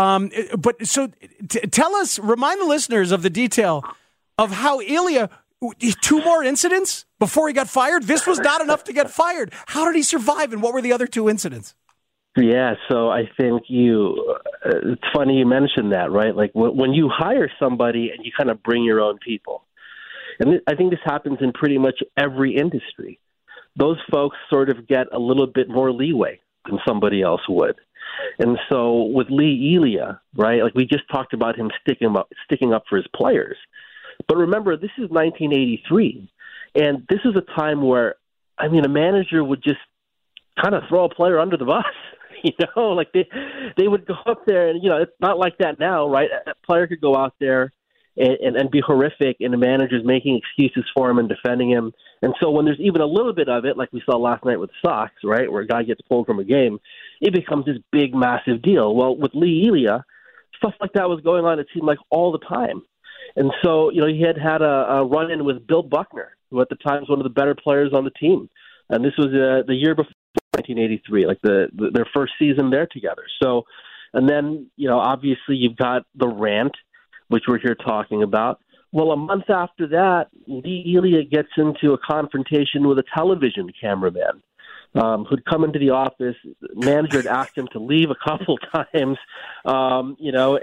so tell us, remind the listeners of the detail of how Elia. 2 more incidents before he got fired? This was not enough to get fired. How did he survive, and what were the other 2 incidents? Yeah, so I think it's funny you mentioned that, right? Like when you hire somebody and you kind of bring your own people, and I think this happens in pretty much every industry, those folks sort of get a little bit more leeway than somebody else would. And so with Lee Elia, right, like we just talked about him sticking up for his players. But remember, this is 1983, and this is a time where, a manager would just kind of throw a player under the bus, like they would go up there, and, it's not like that now, right? A player could go out there and be horrific, and the manager's making excuses for him and defending him. And so when there's even a little bit of it, like we saw last night with the Sox, right, where a guy gets pulled from a game, it becomes this big, massive deal. Well, with Lee Elia, stuff like that was going on, it seemed like, all the time. And so, he had a run-in with Bill Buckner, who at the time was one of the better players on the team. And this was the year before 1983, like their first season there together. So, and then, obviously you've got the rant, which we're here talking about. Well, a month after that, Lee Elia gets into a confrontation with a television cameraman who'd come into the office. Manager had asked him to leave a couple times, and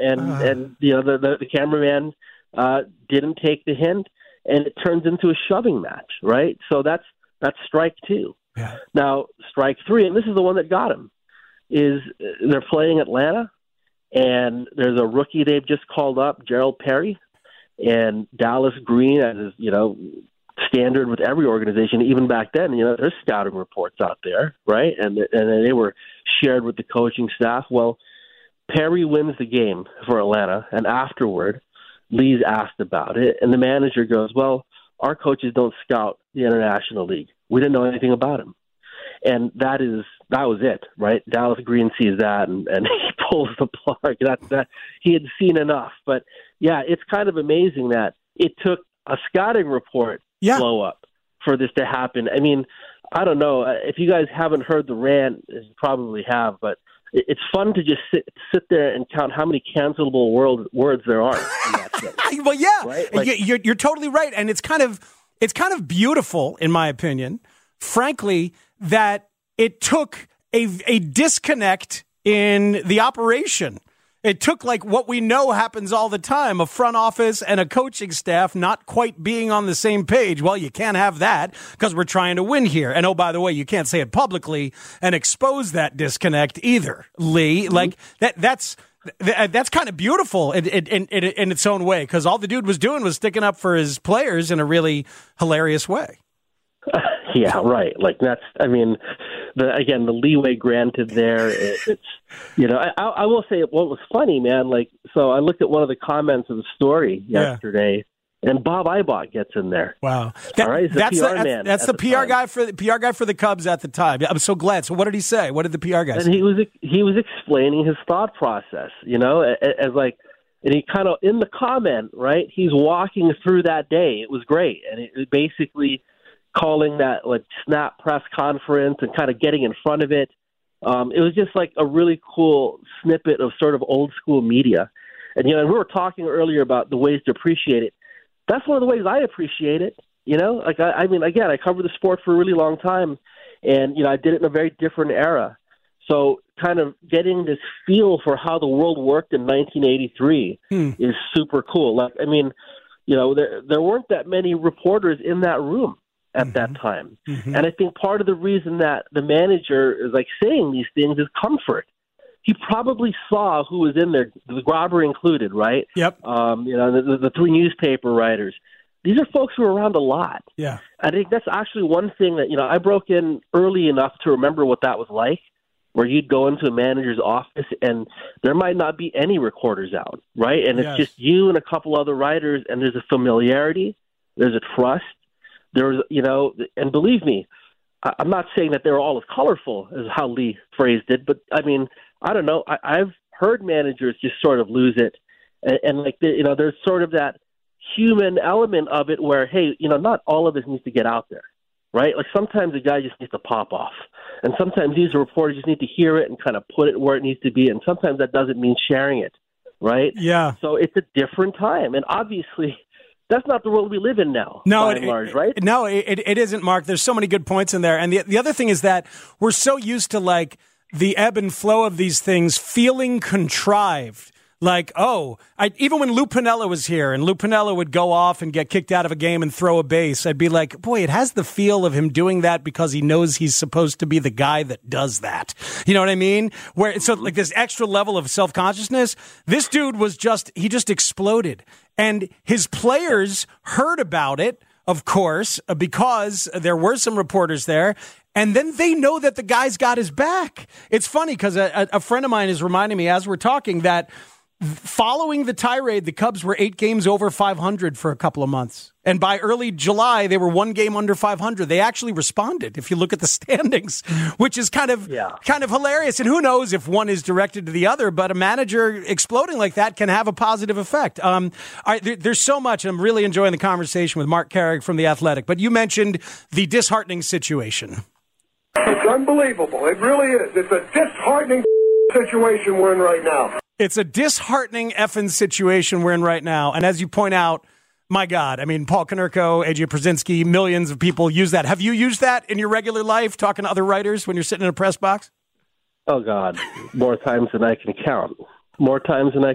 the cameraman didn't take the hint, and it turns into a shoving match, right? So that's strike 2. Yeah. Now, strike 3, and this is the one that got him, is they're playing Atlanta, and there's a rookie they've just called up, Gerald Perry, and Dallas Green, as is, standard with every organization, even back then, there's scouting reports out there, right? And they were shared with the coaching staff. Well, Perry wins the game for Atlanta, and afterward, Lee's asked about it, and the manager goes, well, our coaches don't scout the International League. We didn't know anything about him. And that was it, right? Dallas Green sees that, and he pulls the plug. That he had seen enough. But, yeah, it's kind of amazing that it took a scouting report blow up for this to happen. I don't know. If you guys haven't heard the rant, you probably have, but it's fun to just sit there and count how many cancelable words there are in that case. Well, yeah, right? Like, you're totally right, and it's kind of beautiful, in my opinion, frankly, that it took a disconnect in the operation. It took like what we know happens all the time, a front office and a coaching staff not quite being on the same page. Well, you can't have that because we're trying to win here. And oh, by the way, you can't say it publicly and expose that disconnect either, Lee. Mm-hmm. Like that's That's kind of beautiful in its own way, because all the dude was doing was sticking up for his players in a really hilarious way. Yeah, right. Like that's, I mean, the leeway granted there. It's, I will say what was funny, man. Like, so I looked at one of the comments of the story yesterday, and Bob Ibach gets in there. Wow, all right, that's the PR guy for the Cubs at the time. I'm so glad. So what did he say? What did the PR guy say? And he was explaining his thought process, as like. And he kind of, in the comment, right, he's walking through that day. It was great. And it basically calling that like snap press conference and kind of getting in front of it. It was just like a really cool snippet of sort of old school media. And, we were talking earlier about the ways to appreciate it. That's one of the ways I appreciate it. Like, I mean, again, I covered the sport for a really long time, and, I did it in a very different era. So kind of getting this feel for how the world worked in 1983 is super cool. Like, I mean, there weren't that many reporters in that room at that time. Mm-hmm. And I think part of the reason that the manager is like saying these things is comfort. He probably saw who was in there, the Grobber included, right? Yep. The three newspaper writers. These are folks who are around a lot. Yeah. I think that's actually one thing that, I broke in early enough to remember what that was like, where you'd go into a manager's office and there might not be any recorders out, right? And it's just you and a couple other writers, and there's a familiarity, there's a trust, there's, and believe me, I'm not saying that they're all as colorful as how Lee phrased it, but I mean, I don't know. I've heard managers just sort of lose it. And like, there's sort of that human element of it where, hey, not all of this needs to get out there, right? Like sometimes a guy just needs to pop off. And sometimes these reporters just need to hear it and kind of put it where it needs to be. And sometimes that doesn't mean sharing it, right? Yeah. So it's a different time. And obviously, that's not the world we live in now, by and large, right? No, it isn't, Mark. There's so many good points in there. And the other thing is that we're so used to, like, the ebb and flow of these things feeling contrived. Like, even when Lou Piniella was here and Lou Piniella would go off and get kicked out of a game and throw a base, I'd be like, boy, it has the feel of him doing that because he knows he's supposed to be the guy that does that. You know what I mean? So like this extra level of self-consciousness, this dude he just exploded. And his players heard about it, of course, because there were some reporters there. And then they know that the guy's got his back. It's funny because a friend of mine is reminding me as we're talking that following the tirade, the Cubs were 8 games over 500 for a couple of months. And by early July, they were 1 game under 500. They actually responded, if you look at the standings, which is kind of hilarious. And who knows if one is directed to the other, but a manager exploding like that can have a positive effect. There's so much. I'm really enjoying the conversation with Mark Carrick from The Athletic. But you mentioned the disheartening situation. It's unbelievable. It really is. It's a disheartening situation we're in right now. It's a disheartening effing situation we're in right now. And as you point out, my God, I mean, Paul Konerko, AJ Pierzynski, millions of people use that. Have you used that in your regular life, talking to other writers when you're sitting in a press box? Oh, God, more times than I can count. Like,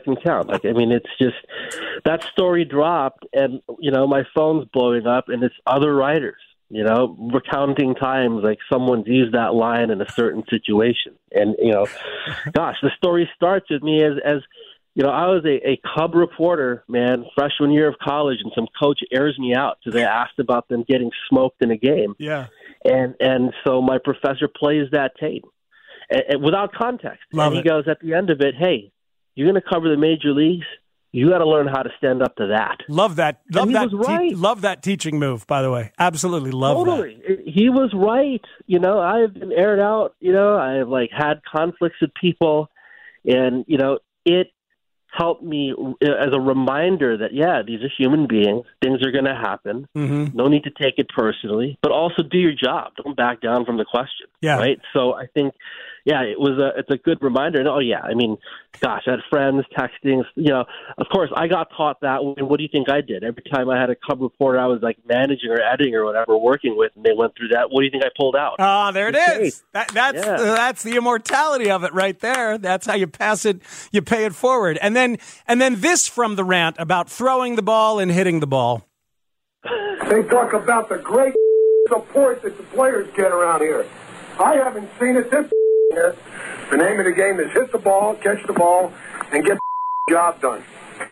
I mean, it's just that story dropped and, my phone's blowing up and it's other writers. Recounting times like someone's used that line in a certain situation. And, gosh, the story starts with me as I was a Cub reporter, man, freshman year of college, and some coach airs me out because they asked about them getting smoked in a game. Yeah. And so my professor plays that tape and without context. He goes at the end of it, hey, you're going to cover the major leagues? You got to learn how to stand up to that. Love that. Love right. Love that teaching move, by the way. Absolutely love that. He was right. I've been aired out. I've had conflicts with people, and it helped me as a reminder that these are human beings. Things are going to happen. Mm-hmm. No need to take it personally, but also do your job. Don't back down from the question. Yeah. Right. So I think. Yeah, it's a good reminder. And, I mean, gosh, I had friends texting. Of course, I got taught that. And what do you think I did? Every time I had a Cub reporter I was like managing or editing or whatever, working with, and they went through that, what do you think I pulled out? Ah, there it is. That's the immortality of it right there. That's how you pass it. You pay it forward. And then this from the rant about throwing the ball and hitting the ball. They talk about the great support that the players get around here. I haven't seen it this year. The name of the game is hit the ball, catch the ball, and get the job done.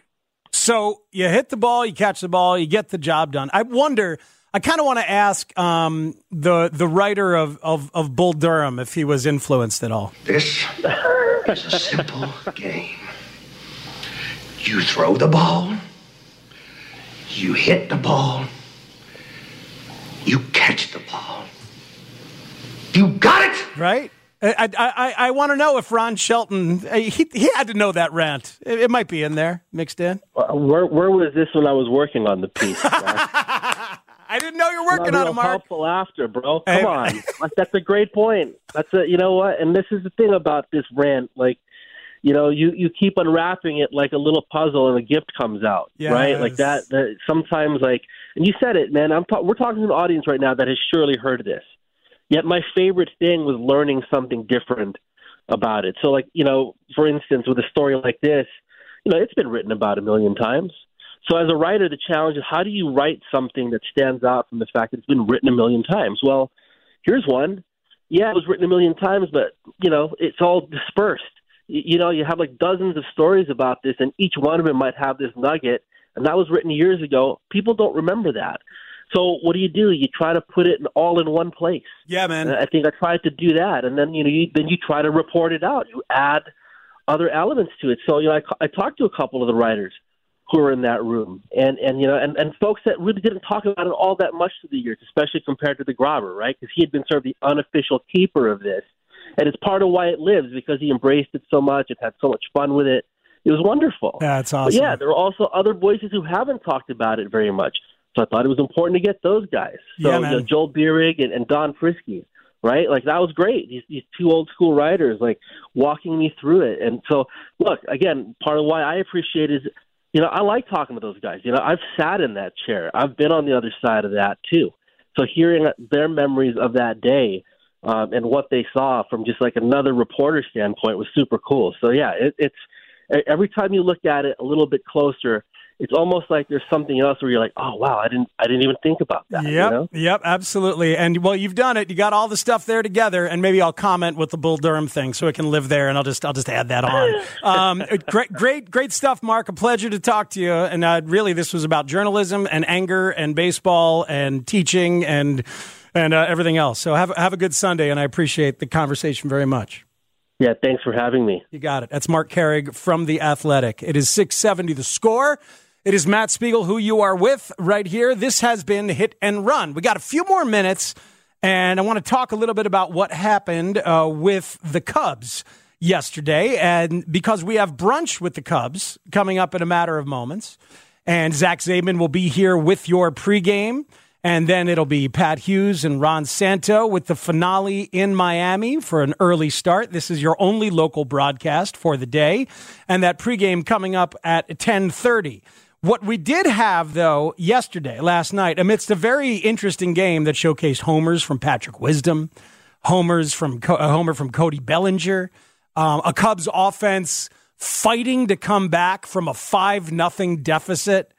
So you hit the ball, you catch the ball, you get the job done. I wonder, I kind of want to ask the writer of Bull Durham if he was influenced at all. This is a simple game. You throw the ball, you hit the ball, you catch the ball. You got it? Right? I want to know if Ron Shelton, he had to know that rant. It might be in there, mixed in. Where was this when I was working on the piece? I didn't know you were working on it, Mark. Helpful after, bro. Come on. That's a great point. You know what? And this is the thing about this rant. Like, you know, you keep unwrapping it like a little puzzle and a gift comes out, right? Like that sometimes, like, and you said it, man. We're talking to an audience right now that has surely heard this. Yet my favorite thing was learning something different about it. So, like, you know, for instance, with a story like this, you know, it's been written about 1 million times. So as a writer, the challenge is how do you write something that stands out from the fact that it's been written 1 million times? Well, here's one. Yeah, it was written 1 million times, but, you know, it's all dispersed. You know, you have like dozens of stories about this, and each one of them might have this nugget, and that was written years ago. People don't remember that. So what do? You try to put it all in one place. Yeah, man. And I think I tried to do that, and then you try to report it out. You add other elements to it. So you know, I talked to a couple of the writers who were in that room, and you know, and folks that really didn't talk about it all that much through the years, especially compared to the Grobber, right? Because he had been sort of the unofficial keeper of this, and it's part of why it lives because he embraced it so much. It had so much fun with it. It was wonderful. That's awesome. But yeah, there are also other voices who haven't talked about it very much. So I thought it was important to get those guys. So you know, Joel Bierig and Don Frisky, right? Like, that was great. These two old school writers, like, walking me through it. And so, look, again, part of why I appreciate is, you know, I like talking to those guys. You know, I've sat in that chair. I've been on the other side of that, too. So hearing their memories of that day and what they saw from just, like, another reporter standpoint was super cool. So, yeah, it's every time you look at it a little bit closer, it's almost like there's something else where you're like, oh, wow, I didn't even think about that. Yep, you know? Yep, absolutely. And, well, you've done it. You got all the stuff there together, and maybe I'll comment with the Bull Durham thing so it can live there, and I'll just add that on. Great stuff, Mark. A pleasure to talk to you. And really, this was about journalism and anger and baseball and teaching and everything else. So have a good Sunday, and I appreciate the conversation very much. Yeah, thanks for having me. You got it. That's Mark Carrig from The Athletic. It is 6:70 The Score. It is Matt Spiegel, who you are with right here. This has been Hit and Run. We got a few more minutes, and I want to talk a little bit about what happened with the Cubs yesterday. And because we have brunch with the Cubs coming up in a matter of moments, and Zach Zaidman will be here with your pregame, and then it'll be Pat Hughes and Ron Santo with the finale in Miami for an early start. This is your only local broadcast for the day, and that pregame coming up at 10:30. What we did have, though, last night, amidst a very interesting game that showcased homers from Patrick Wisdom, a homer from Cody Bellinger, a Cubs offense fighting to come back from a 5-0 deficit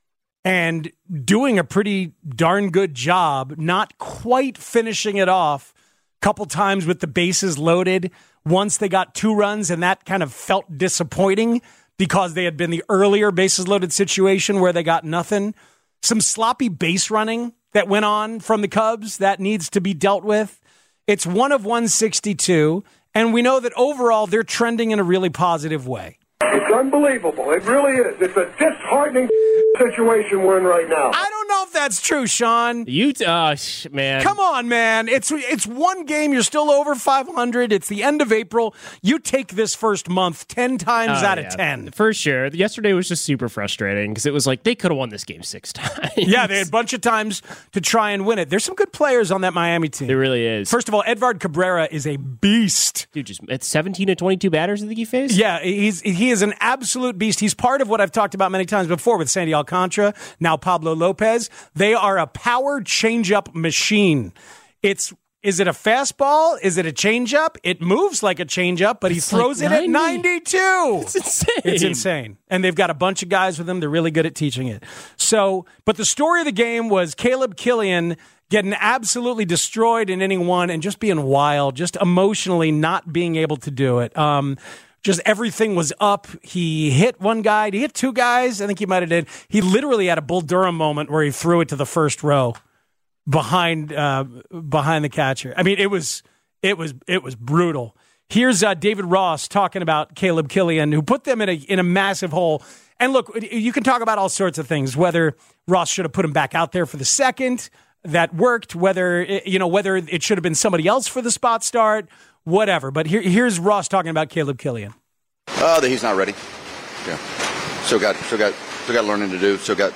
and doing a pretty darn good job, not quite finishing it off a couple times with the bases loaded. Once they got 2 runs, and that kind of felt disappointing because they had been the earlier bases loaded situation where they got nothing. Some sloppy base running that went on from the Cubs that needs to be dealt with. It's 1 of 162, and we know that overall they're trending in a really positive way. It's unbelievable. It really is. It's a disheartening situation we're in right now. I don't know if that's true, Sean. Man. Come on, man. It's one game. You're still over 500. It's the end of April. You take this first month 10 times out of 10. For sure. Yesterday was just super frustrating because it was like they could have won this game 6 times. Yeah, they had a bunch of times to try and win it. There's some good players on that Miami team. There really is. First of all, Edvard Cabrera is a beast. Dude, it's 17 to 22 batters I think he faced? Yeah, he is an absolute beast. He's part of what I've talked about many times before with Sandy Alcantara, now Pablo Lopez. They are a power changeup machine. Is it a fastball? Is it a changeup? It moves like a changeup, but he throws it at 92. It's insane. It's insane. And they've got a bunch of guys with them. They're really good at teaching it. So, but the story of the game was Caleb Killian getting absolutely destroyed in inning 1 and just being wild, just emotionally not being able to do it. Just everything was up. He hit one guy. He hit two guys. I think he might have did. He literally had a Bull Durham moment where he threw it to the first row behind the catcher. I mean, it was brutal. Here's David Ross talking about Caleb Killian, who put them in a massive hole. And look, you can talk about all sorts of things, whether Ross should have put him back out there for the second. That worked, whether it should have been somebody else for the spot start, whatever. But here's Ross talking about Caleb Killian. That he's not ready. Yeah, still got learning to do. Still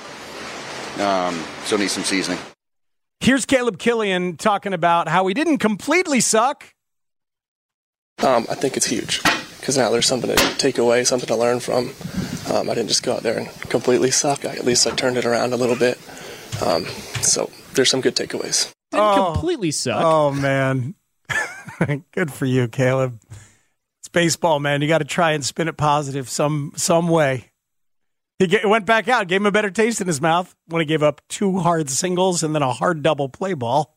needs some seasoning. Here's Caleb Killian talking about how he didn't completely suck. I think it's huge because now there's something to take away, something to learn from. I didn't just go out there and completely suck. At least I turned it around a little bit. So there's some good takeaways. Didn't completely suck. Oh, man. Good for you, Caleb. It's baseball, man. You got to try and spin it positive some way. He went back out, gave him a better taste in his mouth when he gave up 2 hard singles and then a hard double play ball.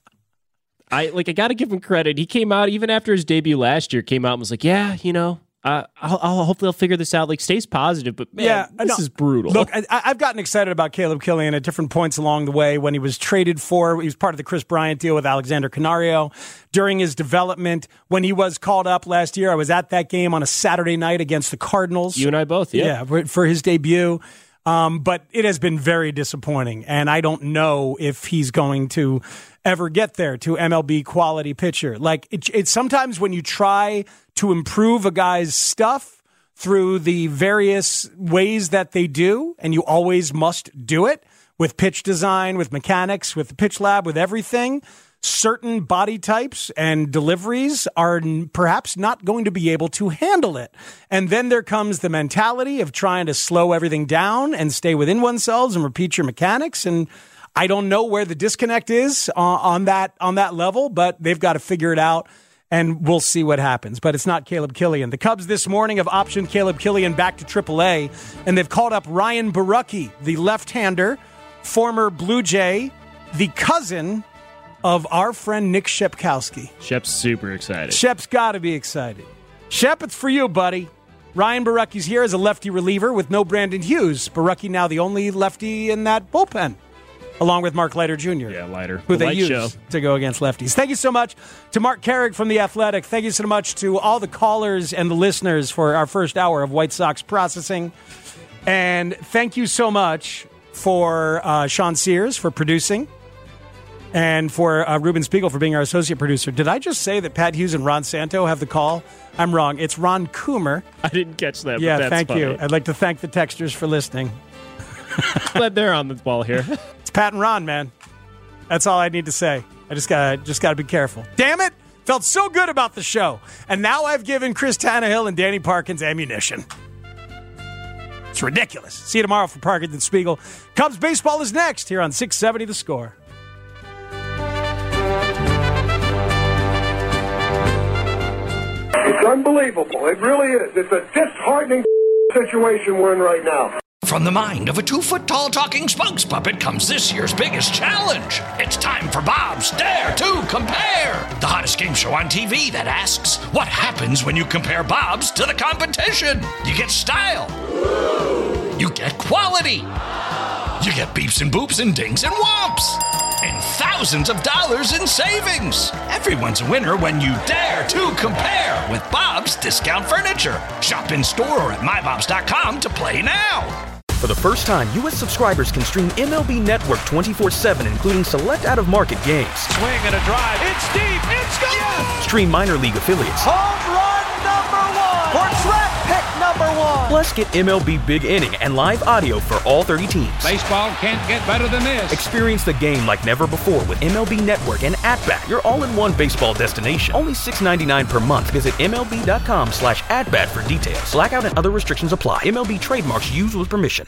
I got to give him credit. He came out, even after his debut last year, came out and was like, yeah, hopefully I'll figure this out. Like, stays positive, but man, this is brutal. Look, I've gotten excited about Caleb Killian at different points along the way. When he was traded he was part of the Chris Bryant deal with Alexander Canario. During his development, when he was called up last year, I was at that game on a Saturday night against the Cardinals. You and I both, yeah. Yeah, for his debut. But it has been very disappointing, and I don't know if he's going to ever get there to MLB quality pitcher. Like, it's sometimes when you try to improve a guy's stuff through the various ways that they do, and you always must do it with pitch design, with mechanics, with the pitch lab, with everything, certain body types and deliveries are perhaps not going to be able to handle it. And then there comes the mentality of trying to slow everything down and stay within oneself and repeat your mechanics. And I don't know where the disconnect is on that level, but they've got to figure it out, and we'll see what happens. But it's not Caleb Killian. The Cubs this morning have optioned Caleb Killian back to AAA, and they've called up Ryan Borucki, the left-hander, former Blue Jay, the cousin of our friend Nick Shepkowski. Shep's super excited. Shep's got to be excited. Shep, it's for you, buddy. Ryan Borucki's here as a lefty reliever with no Brandon Hughes. Borucki now the only lefty in that bullpen, along with Mark Leiter Jr. Yeah, Leiter. Who they use to go against lefties. Thank you so much to Mark Carrick from The Athletic. Thank you so much to all the callers and the listeners for our first hour of White Sox processing. And thank you so much for Sean Sears for producing, and for Ruben Spiegel for being our associate producer. Did I just say that Pat Hughes and Ron Santo have the call? I'm wrong. It's Ron Coomer. I didn't catch that, yeah, but that's thank funny. you. I'd like to thank the texters for listening. Glad they're on the ball here. It's Pat and Ron, man. That's all I need to say. I just gotta be careful. Damn it! Felt so good about the show. And now I've given Chris Tannehill and Danny Parkins ammunition. It's ridiculous. See you tomorrow for Parkins and Spiegel. Cubs baseball is next here on 670 The Score. It's unbelievable. It really is. It's a disheartening situation we're in right now. From the mind of a 2-foot-tall talking spokes puppet comes this year's biggest challenge. It's time for Bob's Dare to Compare, the hottest game show on TV that asks, what happens when you compare Bob's to the competition? You get style. You get quality. You get beeps and boops and dings and whomps. And thousands of dollars in savings. Everyone's a winner when you dare to compare with Bob's Discount Furniture. Shop in store or at mybobs.com to play now. For the first time, U.S. subscribers can stream MLB Network 24/7, including select out-of-market games. Swing and a drive. It's deep. It's gone. Yes. Stream minor league affiliates. Home run number 1. For draft pick number 1. Plus, get MLB Big Inning and live audio for all 30 teams. Baseball can't get better than this. Experience the game like never before with MLB Network and At-Bat, your all-in-one baseball destination. Only $6.99 per month. Visit MLB.com/AtBat for details. Blackout and other restrictions apply. MLB trademarks used with permission.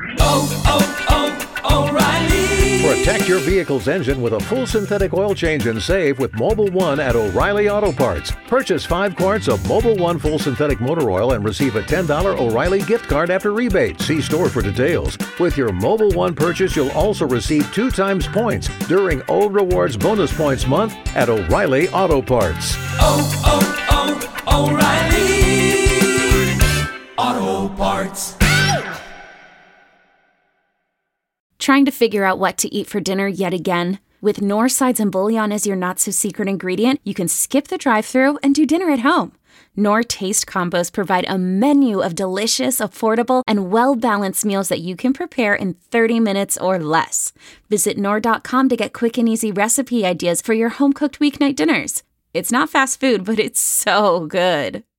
O'Reilly. Protect your vehicle's engine with a full synthetic oil change and save with Mobil 1 at O'Reilly Auto Parts. Purchase 5 quarts of Mobil 1 full synthetic motor oil and receive a $10 O'Reilly gift card after rebate. See store for details. With your Mobil 1 purchase, you'll also receive 2 times points during O Rewards Bonus Points Month at O'Reilly Auto Parts. O'Reilly Parts. Trying to figure out what to eat for dinner yet again? With Knorr sides and bouillon as your not-so-secret ingredient, you can skip the drive-thru and do dinner at home. Knorr Taste Combos provide a menu of delicious, affordable, and well-balanced meals that you can prepare in 30 minutes or less. Visit Knorr.com to get quick and easy recipe ideas for your home-cooked weeknight dinners. It's not fast food, but it's so good.